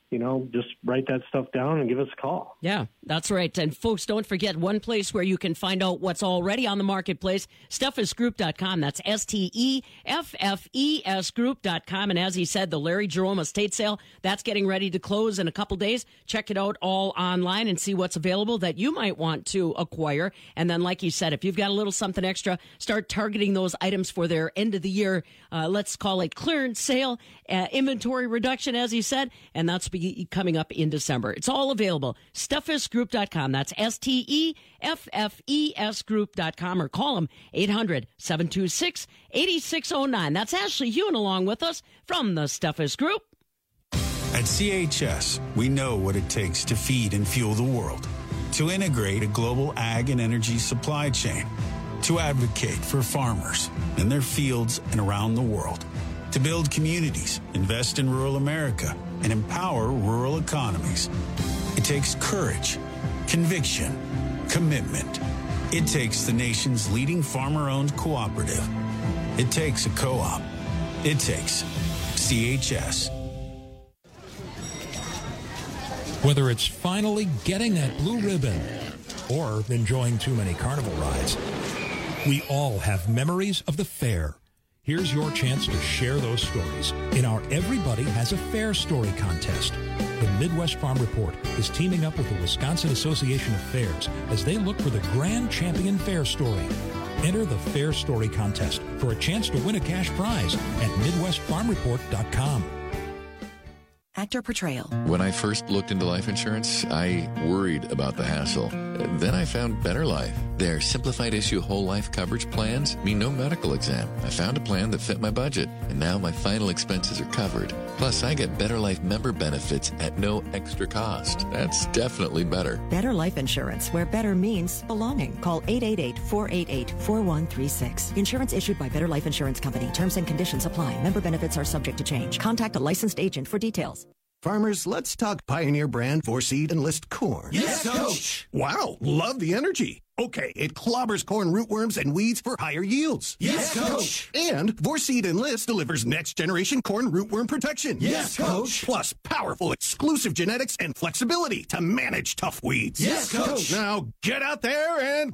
just write that stuff down and give us a call. Yeah, that's right. And folks, don't forget one place where you can find out what's already on the marketplace, SteffesGroup.com. That's STEFFES Group.com. And as he said, the Larry Jerome estate sale, that's getting ready to close in a couple days. Check it out all online and see what's available that you might want to acquire. And then, like you said, if you've got a little something extra, start targeting those items for their end of the year, let's call it clearance sale, inventory reduction, as he said, and that's coming up in December. It's all available. SteffesGroup.com. That's STEFFES Group.com, or call them 800-726-8609. That's Ashley Hewen along with us from the Steffes Group. At CHS, we know what it takes to feed and fuel the world, to integrate a global ag and energy supply chain, to advocate for farmers in their fields and around the world, to build communities, invest in rural America, and empower rural economies. It takes courage, conviction, commitment. It takes the nation's leading farmer-owned cooperative. It takes a co-op. It takes CHS. Whether it's finally getting that blue ribbon or enjoying too many carnival rides, we all have memories of the fair. Here's your chance to share those stories in our Everybody Has a Fair Story contest. The Midwest Farm Report is teaming up with the Wisconsin Association of Fairs as they look for the Grand Champion Fair Story. Enter the Fair Story contest for a chance to win a cash prize at MidwestFarmReport.com. Actor portrayal. When I first looked into life insurance, I worried about the hassle. Then I found Better Life. Their simplified issue whole life coverage plans mean no medical exam. I found a plan that fit my budget, and now my final expenses are covered. Plus, I get Better Life member benefits at no extra cost. That's definitely better. Better Life Insurance, where better means belonging. Call 888-488-4136. Insurance issued by Better Life Insurance Company. Terms and conditions apply. Member benefits are subject to change. Contact a licensed agent for details. Farmers, let's talk Pioneer brand 4-seed Enlist corn. Yes, Coach. Wow, love the energy. Okay, it clobbers corn rootworms and weeds for higher yields. Yes, Coach. And 4-seed Enlist delivers next-generation corn rootworm protection. Yes, Coach. Plus powerful exclusive genetics and flexibility to manage tough weeds. Yes, Coach. Now get out there and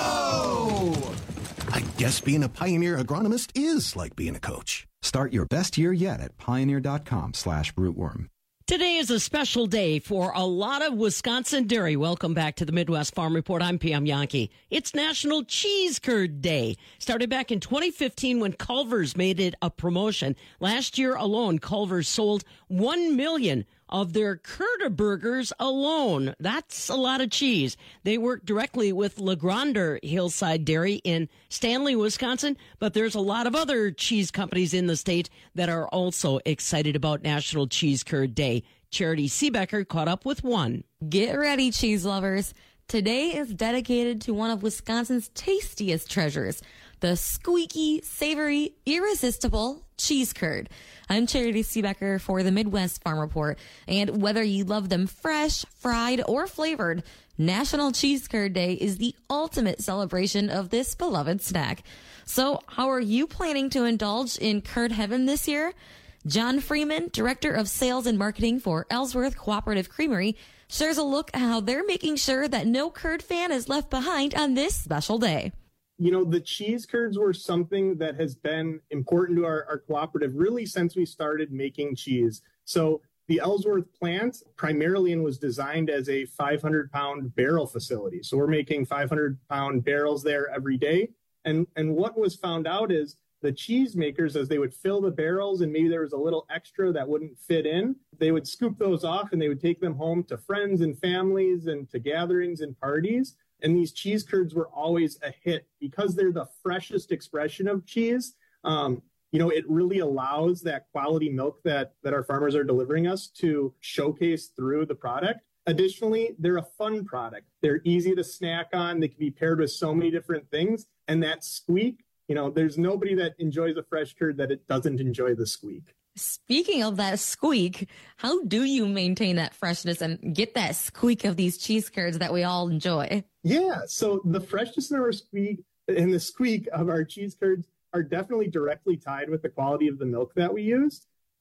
grow! I guess being a Pioneer agronomist is like being a coach. Start your best year yet at pioneer.com/rootworm. Today is a special day for a lot of Wisconsin dairy. Welcome back to the Midwest Farm Report. I'm Pam Yankee. It's National Cheese Curd Day. Started back in 2015 when Culver's made it a promotion. Last year alone, Culver's sold 1 million of their curd burgers alone. That's a lot of cheese. They work directly with LeGronder Hillside Dairy in Stanley, Wisconsin, but there's a lot of other cheese companies in the state that are also excited about National Cheese Curd Day. Charity Seebecker caught up with one. Get ready, cheese lovers. Today is dedicated to one of Wisconsin's tastiest treasures, the squeaky, savory, irresistible cheese curd. I'm Charity Seebecker for the Midwest Farm Report, and whether you love them fresh, fried, or flavored, National Cheese Curd Day is the ultimate celebration of this beloved snack. So, how are you planning to indulge in curd heaven this year? John Freeman, Director of Sales and Marketing for Ellsworth Cooperative Creamery, shares a look at how they're making sure that no curd fan is left behind on this special day. You know, the cheese curds were something that has been important to our cooperative really since we started making cheese. So the Ellsworth plant primarily was designed as a 500-pound barrel facility. So we're making 500-pound barrels there every day. And what was found out is the cheese makers, as they would fill the barrels and maybe there was a little extra that wouldn't fit in, they would scoop those off and they would take them home to friends and families and to gatherings and parties. And these cheese curds were always a hit because they're the freshest expression of cheese. It really allows that quality milk that our farmers are delivering us to showcase through the product. Additionally, they're a fun product. They're easy to snack on. They can be paired with so many different things. And that squeak, there's nobody that enjoys a fresh curd that it doesn't enjoy the squeak. Speaking of that squeak, how do you maintain that freshness and get that squeak of these cheese curds that we all enjoy? Yeah, so the freshness of our squeak and the squeak of our cheese curds are definitely directly tied with the quality of the milk that we use.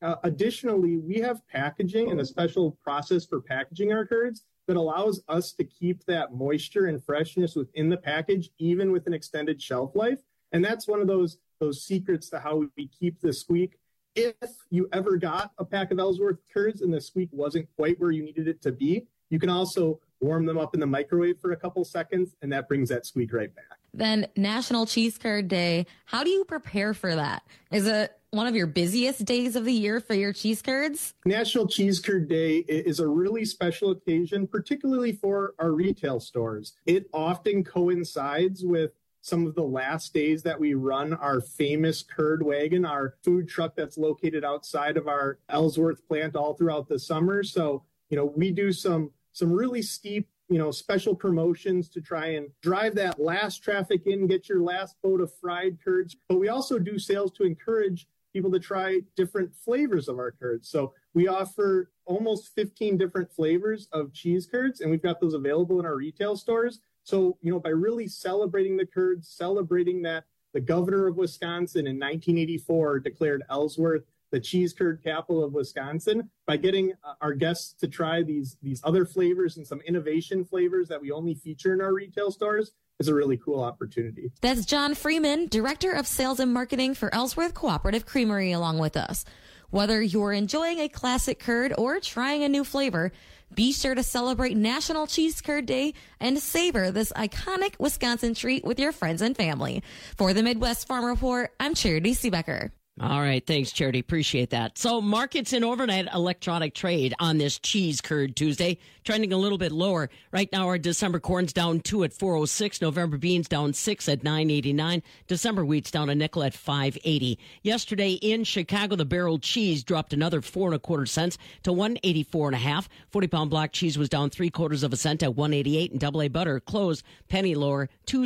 Additionally, we have packaging and a special process for packaging our curds that allows us to keep that moisture and freshness within the package, even with an extended shelf life. And that's one of those secrets to how we keep the squeak. If you ever got a pack of Ellsworth curds and the squeak wasn't quite where you needed it to be, you can also warm them up in the microwave for a couple seconds, and that brings that squeak right back. Then National Cheese Curd Day. How do you prepare for that? Is it one of your busiest days of the year for your cheese curds? National Cheese Curd Day is a really special occasion, particularly for our retail stores. It often coincides with some of the last days that we run our famous curd wagon, our food truck that's located outside of our Ellsworth plant all throughout the summer. So, we do some really steep, special promotions to try and drive that last traffic in, get your last boat of fried curds. But we also do sales to encourage people to try different flavors of our curds. So we offer almost 15 different flavors of cheese curds, and we've got those available in our retail stores. So, by really celebrating the curds, celebrating that the governor of Wisconsin in 1984 declared Ellsworth the cheese curd capital of Wisconsin, by getting our guests to try these other flavors and some innovation flavors that we only feature in our retail stores, is a really cool opportunity. That's John Freeman, Director of Sales and Marketing for Ellsworth Cooperative Creamery, along with us. Whether you're enjoying a classic curd or trying a new flavor, be sure to celebrate National Cheese Curd Day and savor this iconic Wisconsin treat with your friends and family. For the Midwest Farm Report, I'm Charity Seebecker. All right. Thanks, Charity. Appreciate that. So markets in overnight electronic trade on this cheese curd Tuesday, trending a little bit lower. Right now, our December corn's down 2 at 4.06. November beans down 6 at 9.89. December wheat's down a nickel at 5.80. Yesterday in Chicago, the barrel cheese dropped another 4 1/4 cents to 184.5. 40-pound block cheese was down 3/4 cent at 188, and double A butter closed penny lower,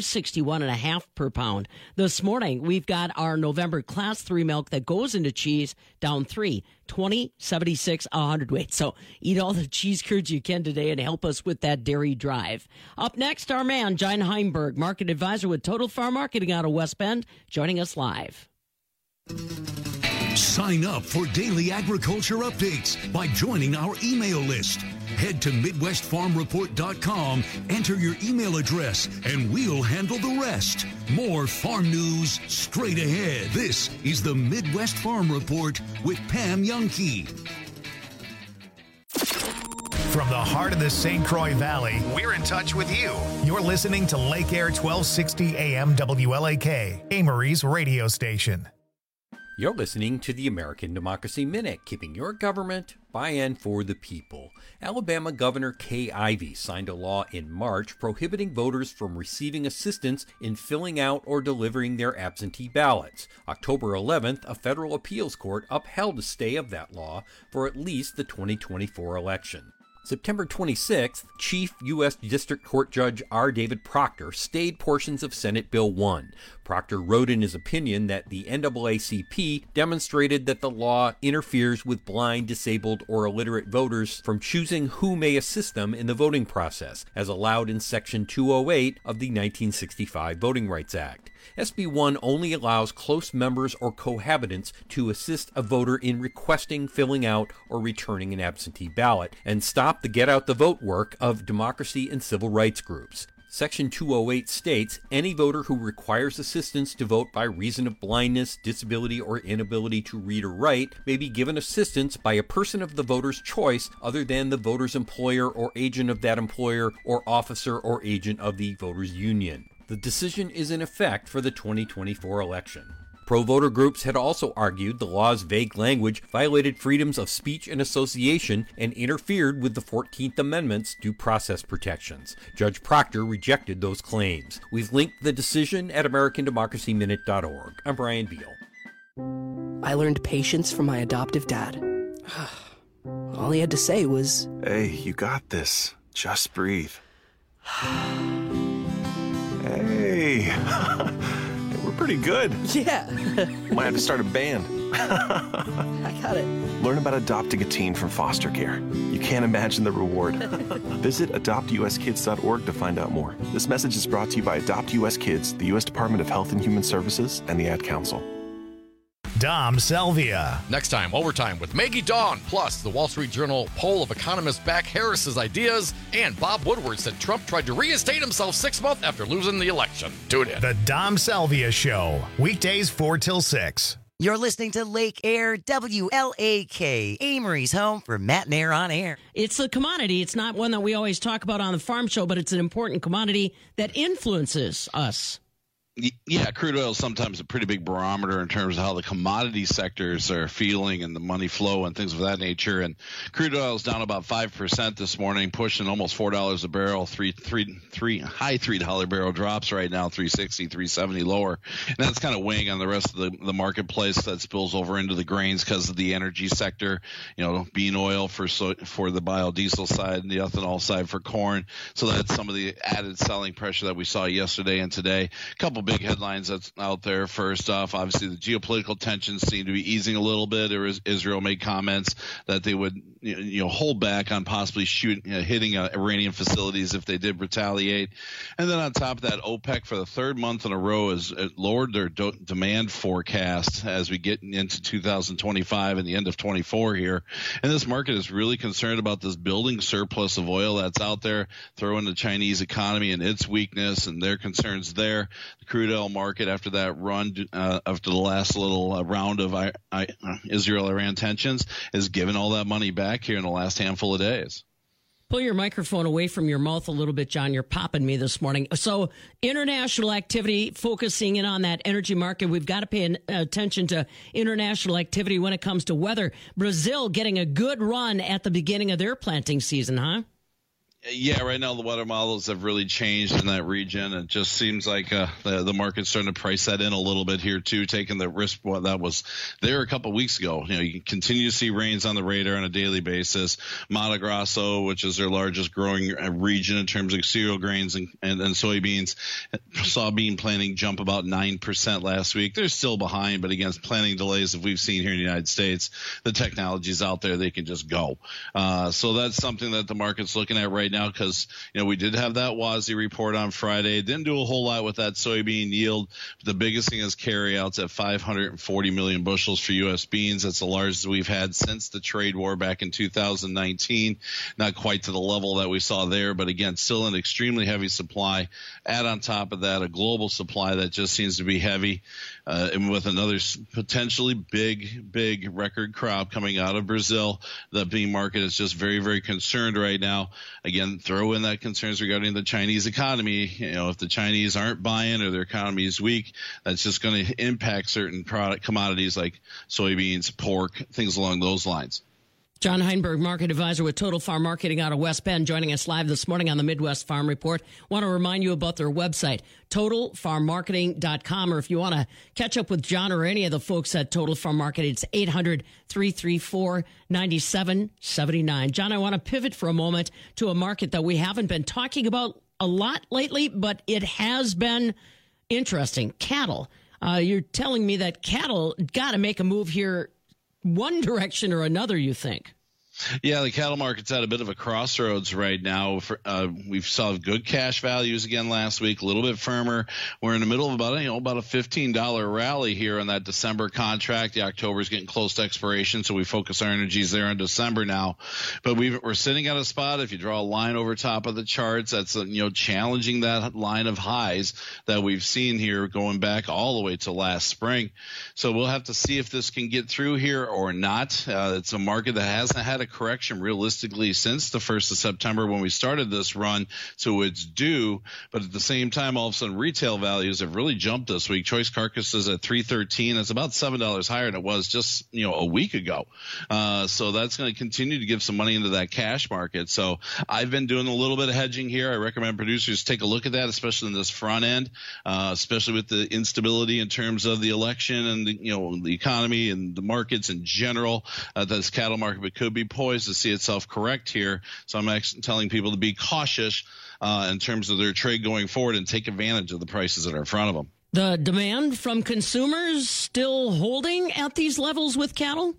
261.5 per pound. This morning, we've got our November Class 3 milk that goes into cheese down 3, 20.76 a hundredweight. So eat all the cheese curds you can today and help us with that dairy drive. Up next, our man John Heimberg, market advisor with Total Farm Marketing out of West Bend, joining us live. Sign up for daily agriculture updates by joining our email list. Head to MidwestFarmReport.com, enter your email address, and we'll handle the rest. More farm news straight ahead. This is the Midwest Farm Report with Pam Youngkey. From the heart of the St. Croix Valley, we're in touch with you. You're listening to Lake Air 1260 AM WLAK, Amory's radio station. You're listening to the American Democracy Minute, keeping your government by and for the people. Alabama Governor Kay Ivey signed a law in March prohibiting voters from receiving assistance in filling out or delivering their absentee ballots. October 11th, a federal appeals court upheld a stay of that law for at least the 2024 election. September 26th, Chief U.S. District Court Judge R. David Proctor stayed portions of Senate Bill 1. Proctor wrote in his opinion that the NAACP demonstrated that the law interferes with blind, disabled, or illiterate voters from choosing who may assist them in the voting process, as allowed in Section 208 of the 1965 Voting Rights Act. SB 1 only allows close members or cohabitants to assist a voter in requesting, filling out, or returning an absentee ballot, and stop the get-out-the-vote work of democracy and civil rights groups. Section 208 states, any voter who requires assistance to vote by reason of blindness, disability, or inability to read or write may be given assistance by a person of the voter's choice other than the voter's employer or agent of that employer or officer or agent of the voter's union. The decision is in effect for the 2024 election. Pro-voter groups had also argued the law's vague language violated freedoms of speech and association and interfered with the 14th Amendment's due process protections. Judge Proctor rejected those claims. We've linked the decision at AmericanDemocracyMinute.org. I'm Brian Beal. I learned patience from my adoptive dad. All he had to say was, "Hey, you got this. Just breathe." Hey. We're pretty good. Yeah. Might have to start a band. I got it. Learn about adopting a teen from foster care. You can't imagine the reward. Visit adoptuskids.org to find out more. This message is brought to you by Adopt US Kids, the U.S. Department of Health and Human Services, and the Ad Council. Dom Salvia. Next time, Overtime with Maggie Dawn, plus the Wall Street Journal poll of economists back Harris's ideas, and Bob Woodward said Trump tried to reinstate himself 6 months after losing the election. Tune in. The Dom Salvia Show, weekdays 4 till 6. You're listening to Lake Air WLAK, Amory's home for Matt and Air on Air. It's a commodity. It's not one that we always talk about on the farm show, but it's an important commodity that influences us. Yeah, crude oil is sometimes a pretty big barometer in terms of how the commodity sectors are feeling and the money flow and things of that nature. And crude oil is down about 5% this morning, pushing almost $4 a barrel, high $3 barrel drops right now, $3.60, $3.70 lower. And that's kind of weighing on the rest of the marketplace. That spills over into the grains because of the energy sector, bean oil for the biodiesel side and the ethanol side for corn. So that's some of the added selling pressure that we saw yesterday and today. A couple big headlines that's out there. First off, obviously the geopolitical tensions seem to be easing a little bit. Israel made comments that they would hold back on possibly hitting Iranian facilities if they did retaliate. And then on top of that, OPEC for the third month in a row has lowered their demand forecast as we get into 2025 and the end of 24 here. And this market is really concerned about this building surplus of oil that's out there, throw in the Chinese economy and its weakness and their concerns there. The crude oil market after that run, after the last little round of Israel-Iran tensions, has given all that money back here in the last handful of days. Pull your microphone away from your mouth a little bit, John. You're popping me this morning. So international activity, focusing in on that energy market. We've got to pay attention to international activity when it comes to weather. Brazil getting a good run at the beginning of their planting season, huh? Yeah, right now the weather models have really changed in that region. It just seems like the market's starting to price that in a little bit here too, taking the risk that was there a couple of weeks ago. You can continue to see rains on the radar on a daily basis. Mato Grosso, which is their largest growing region in terms of cereal grains and soybeans, saw bean planting jump about 9% last week. They're still behind, but against planting delays that we've seen here in the United States, the technology's out there. They can just go. So that's something that the market's looking at right now. Because we did have that WASDE report on Friday. Didn't do a whole lot with that soybean yield. The biggest thing is carryouts at 540 million bushels for U.S. beans. That's the largest we've had since the trade war back in 2019. Not quite to the level that we saw there, but again, still an extremely heavy supply. Add on top of that a global supply that just seems to be heavy, and with another potentially big record crop coming out of Brazil. The bean market is just very, very concerned right now. Again, throw in that concerns regarding the Chinese economy. If the Chinese aren't buying or their economy is weak, that's just going to impact certain commodities like soybeans, pork, things along those lines. John Heinberg, market advisor with Total Farm Marketing out of West Bend, joining us live this morning on the Midwest Farm Report. Want to remind you about their website, TotalFarmMarketing.com, or if you want to catch up with John or any of the folks at Total Farm Marketing, it's 800-334-9779. John, I want to pivot for a moment to a market that we haven't been talking about a lot lately, but it has been interesting. Cattle. You're telling me that cattle got to make a move here one direction or another, you think? Yeah, the cattle market's at a bit of a crossroads right now. We saw good cash values again last week, a little bit firmer. We're in the middle of about a $15 rally here on that December contract. The October is getting close to expiration, so we focus our energies there in December now. But we're sitting at a spot. If you draw a line over top of the charts, that's challenging that line of highs that we've seen here going back all the way to last spring. So we'll have to see if this can get through here or not. It's a market that hasn't had a correction realistically since the 1st of September when we started this run, so it's due. But at the same time, all of a sudden retail values have really jumped this week. Choice carcasses at $313. That's about $7 higher than it was just a week ago. So that's going to continue to give some money into that cash market. So I've been doing a little bit of hedging here. I recommend producers take a look at that, especially in this front end, especially with the instability in terms of the election and the economy and the markets in general. This cattle market could be poised to see itself correct here. So I'm actually telling people to be cautious in terms of their trade going forward and take advantage of the prices that are in front of them. The demand from consumers still holding at these levels with cattle?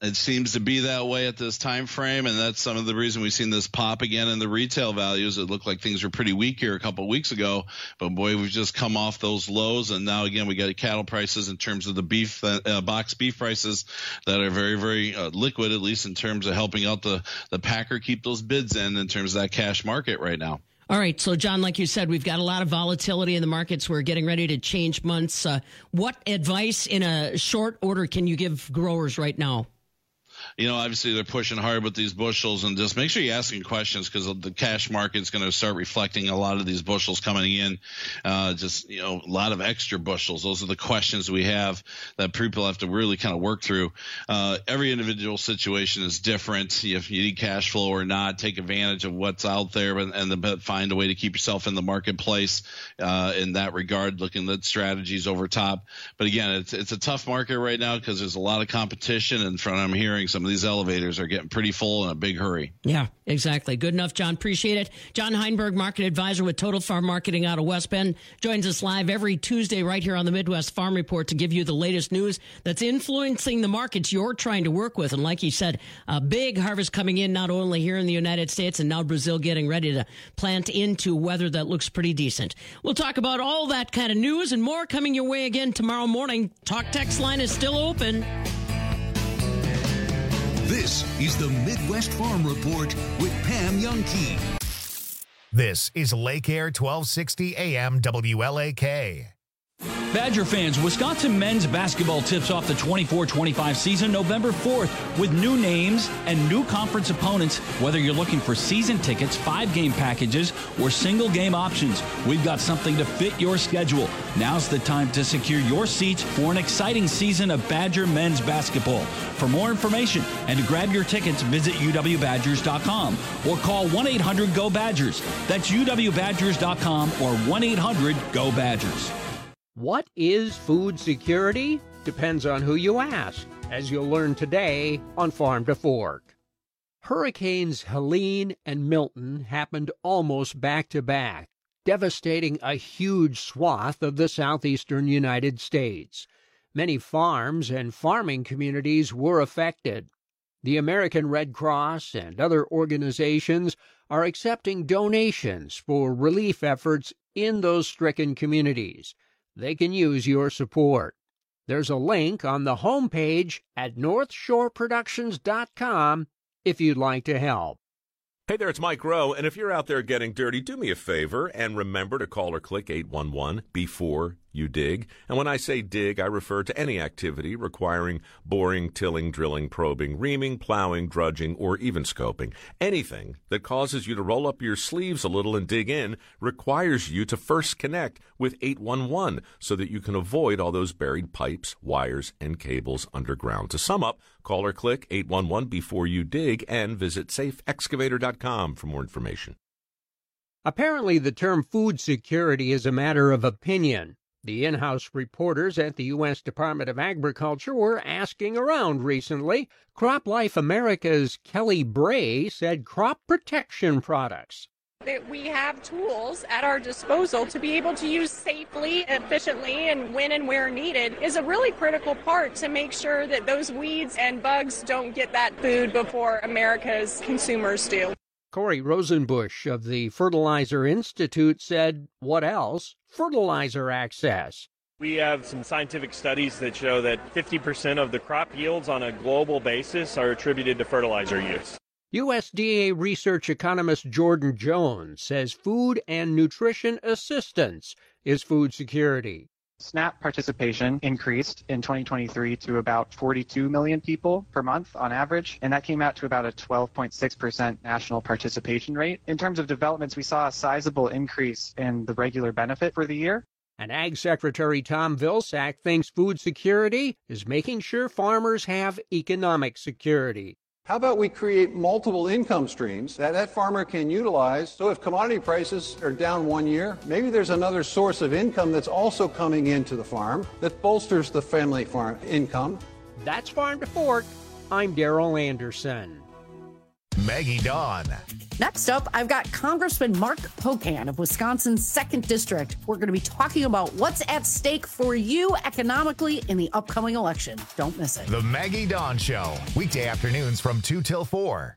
It seems to be that way at this time frame, and that's some of the reason we've seen this pop again in the retail values. It looked like things were pretty weak here a couple of weeks ago, but boy, we've just come off those lows, and now again we got cattle prices in terms of the beef box beef prices that are very, very liquid, at least in terms of helping out the packer keep those bids in terms of that cash market right now. All right. So, John, like you said, we've got a lot of volatility in the markets. We're getting ready to change months. What advice in a short order can you give growers right now? Obviously they're pushing hard with these bushels, and just make sure you're asking questions because the cash market's going to start reflecting a lot of these bushels coming in. A lot of extra bushels. Those are the questions we have that people have to really kind of work through. Every individual situation is different. If you need cash flow or not, take advantage of what's out there and find a way to keep yourself in the marketplace in that regard, looking at strategies over top. But again, it's a tough market right now because there's a lot of competition, and from what I'm hearing, some of these elevators are getting pretty full in a big hurry. Yeah, exactly. Good enough, John. Appreciate it. John Heinberg, market advisor with Total Farm Marketing out of West Bend, joins us live every Tuesday right here on the Midwest Farm Report to give you the latest news that's influencing the markets you're trying to work with. And like he said, a big harvest coming in not only here in the United States, and now Brazil getting ready to plant into weather that looks pretty decent. We'll talk about all that kind of news and more coming your way again tomorrow morning. Talk text line is still open. This is the Midwest Farm Report with Pam Youngkey. This is Lake Air 1260 AM WLAK. Badger fans, Wisconsin men's basketball tips off the 24-25 season November 4th with new names and new conference opponents. Whether you're looking for season tickets, 5-game packages, or single-game options, we've got something to fit your schedule. Now's the time to secure your seats for an exciting season of Badger men's basketball. For more information and to grab your tickets, visit uwbadgers.com or call 1-800-GO-BADGERS. That's uwbadgers.com or 1-800-GO-BADGERS. What is food security? Depends on who you ask, as you'll learn today on Farm to Fork. Hurricanes Helene and Milton happened almost back-to-back, devastating a huge swath of the southeastern United States. Many farms and farming communities were affected. The American Red Cross and other organizations are accepting donations for relief efforts in those stricken communities. They can use your support. There's a link on the homepage at northshoreproductions.com if you'd like to help. Hey there, it's Mike Rowe, and if you're out there getting dirty, do me a favor and remember to call or click 811 before you dig. And when I say dig, I refer to any activity requiring boring, tilling, drilling, probing, reaming, plowing, drudging, or even scoping. Anything that causes you to roll up your sleeves a little and dig in requires you to first connect with 811 so that you can avoid all those buried pipes, wires, and cables underground. To sum up, call or click 811 before you dig and visit safeexcavator.com for more information. Apparently, the term food security is a matter of opinion. The in-house reporters at the U.S. Department of Agriculture were asking around recently. CropLife America's Kelly Bray said crop protection products. That we have tools at our disposal to be able to use safely, efficiently, and when and where needed is a really critical part to make sure that those weeds and bugs don't get that food before America's consumers do. Corey Rosenbusch of the Fertilizer Institute said, what else? Fertilizer access. We have some scientific studies that show that 50% of the crop yields on a global basis are attributed to fertilizer use. USDA research economist Jordan Jones says food and nutrition assistance is food security. SNAP participation increased in 2023 to about 42 million people per month on average, and that came out to about a 12.6% national participation rate. In terms of developments, we saw a sizable increase in the regular benefit for the year. And Ag Secretary Tom Vilsack thinks food security is making sure farmers have economic security. How about we create multiple income streams that farmer can utilize, so if commodity prices are down 1 year, maybe there's another source of income that's also coming into the farm that bolsters the family farm income. That's Farm to Fork. I'm Darrell Anderson. Maggie Dawn. Next up, I've got Congressman Mark Pocan of Wisconsin's 2nd District. We're going to be talking about what's at stake for you economically in the upcoming election. Don't miss it. The Maggie Dawn Show. Weekday afternoons from 2 till 4.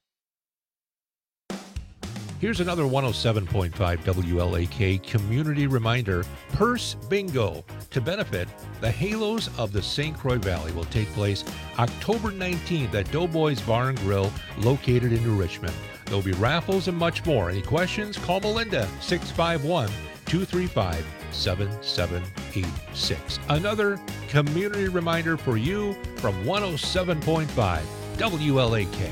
Here's another 107.5 WLAK community reminder. Purse Bingo. To benefit, the Halos of the St. Croix Valley will take place October 19th at Doughboys Bar and Grill, located in New Richmond. There'll be raffles and much more. Any questions? Call Melinda, 651-235-7786. Another community reminder for you from 107.5 WLAK.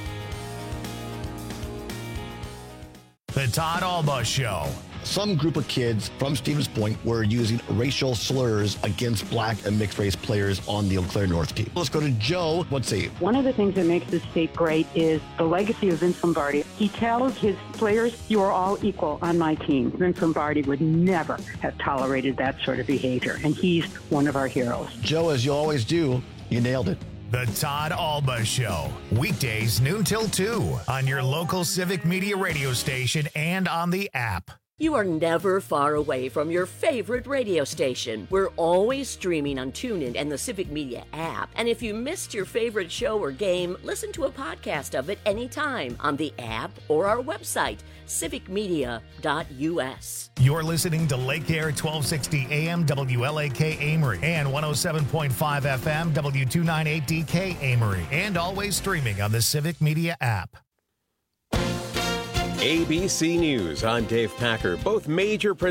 The Todd Alba Show. Some group of kids from Stevens Point were using racial slurs against black and mixed race players on the Eau Claire North team. Let's go to Joe. Let's see. One of the things that makes this state great is the legacy of Vince Lombardi. He tells his players, you are all equal on my team. Vince Lombardi would never have tolerated that sort of behavior, and he's one of our heroes. Joe, as you always do, you nailed it. The Todd Alba Show. Weekdays noon till 2 on your local Civic Media radio station and on the app. You are never far away from your favorite radio station. We're always streaming on TuneIn and the Civic Media app. And if you missed your favorite show or game, listen to a podcast of it anytime on the app or our website, civicmedia.us. You're listening to Lake Air 1260 AM WLAK Amory and 107.5 FM W298DK Amory, and always streaming on the Civic Media app. ABC News. I'm Dave Packer. Both major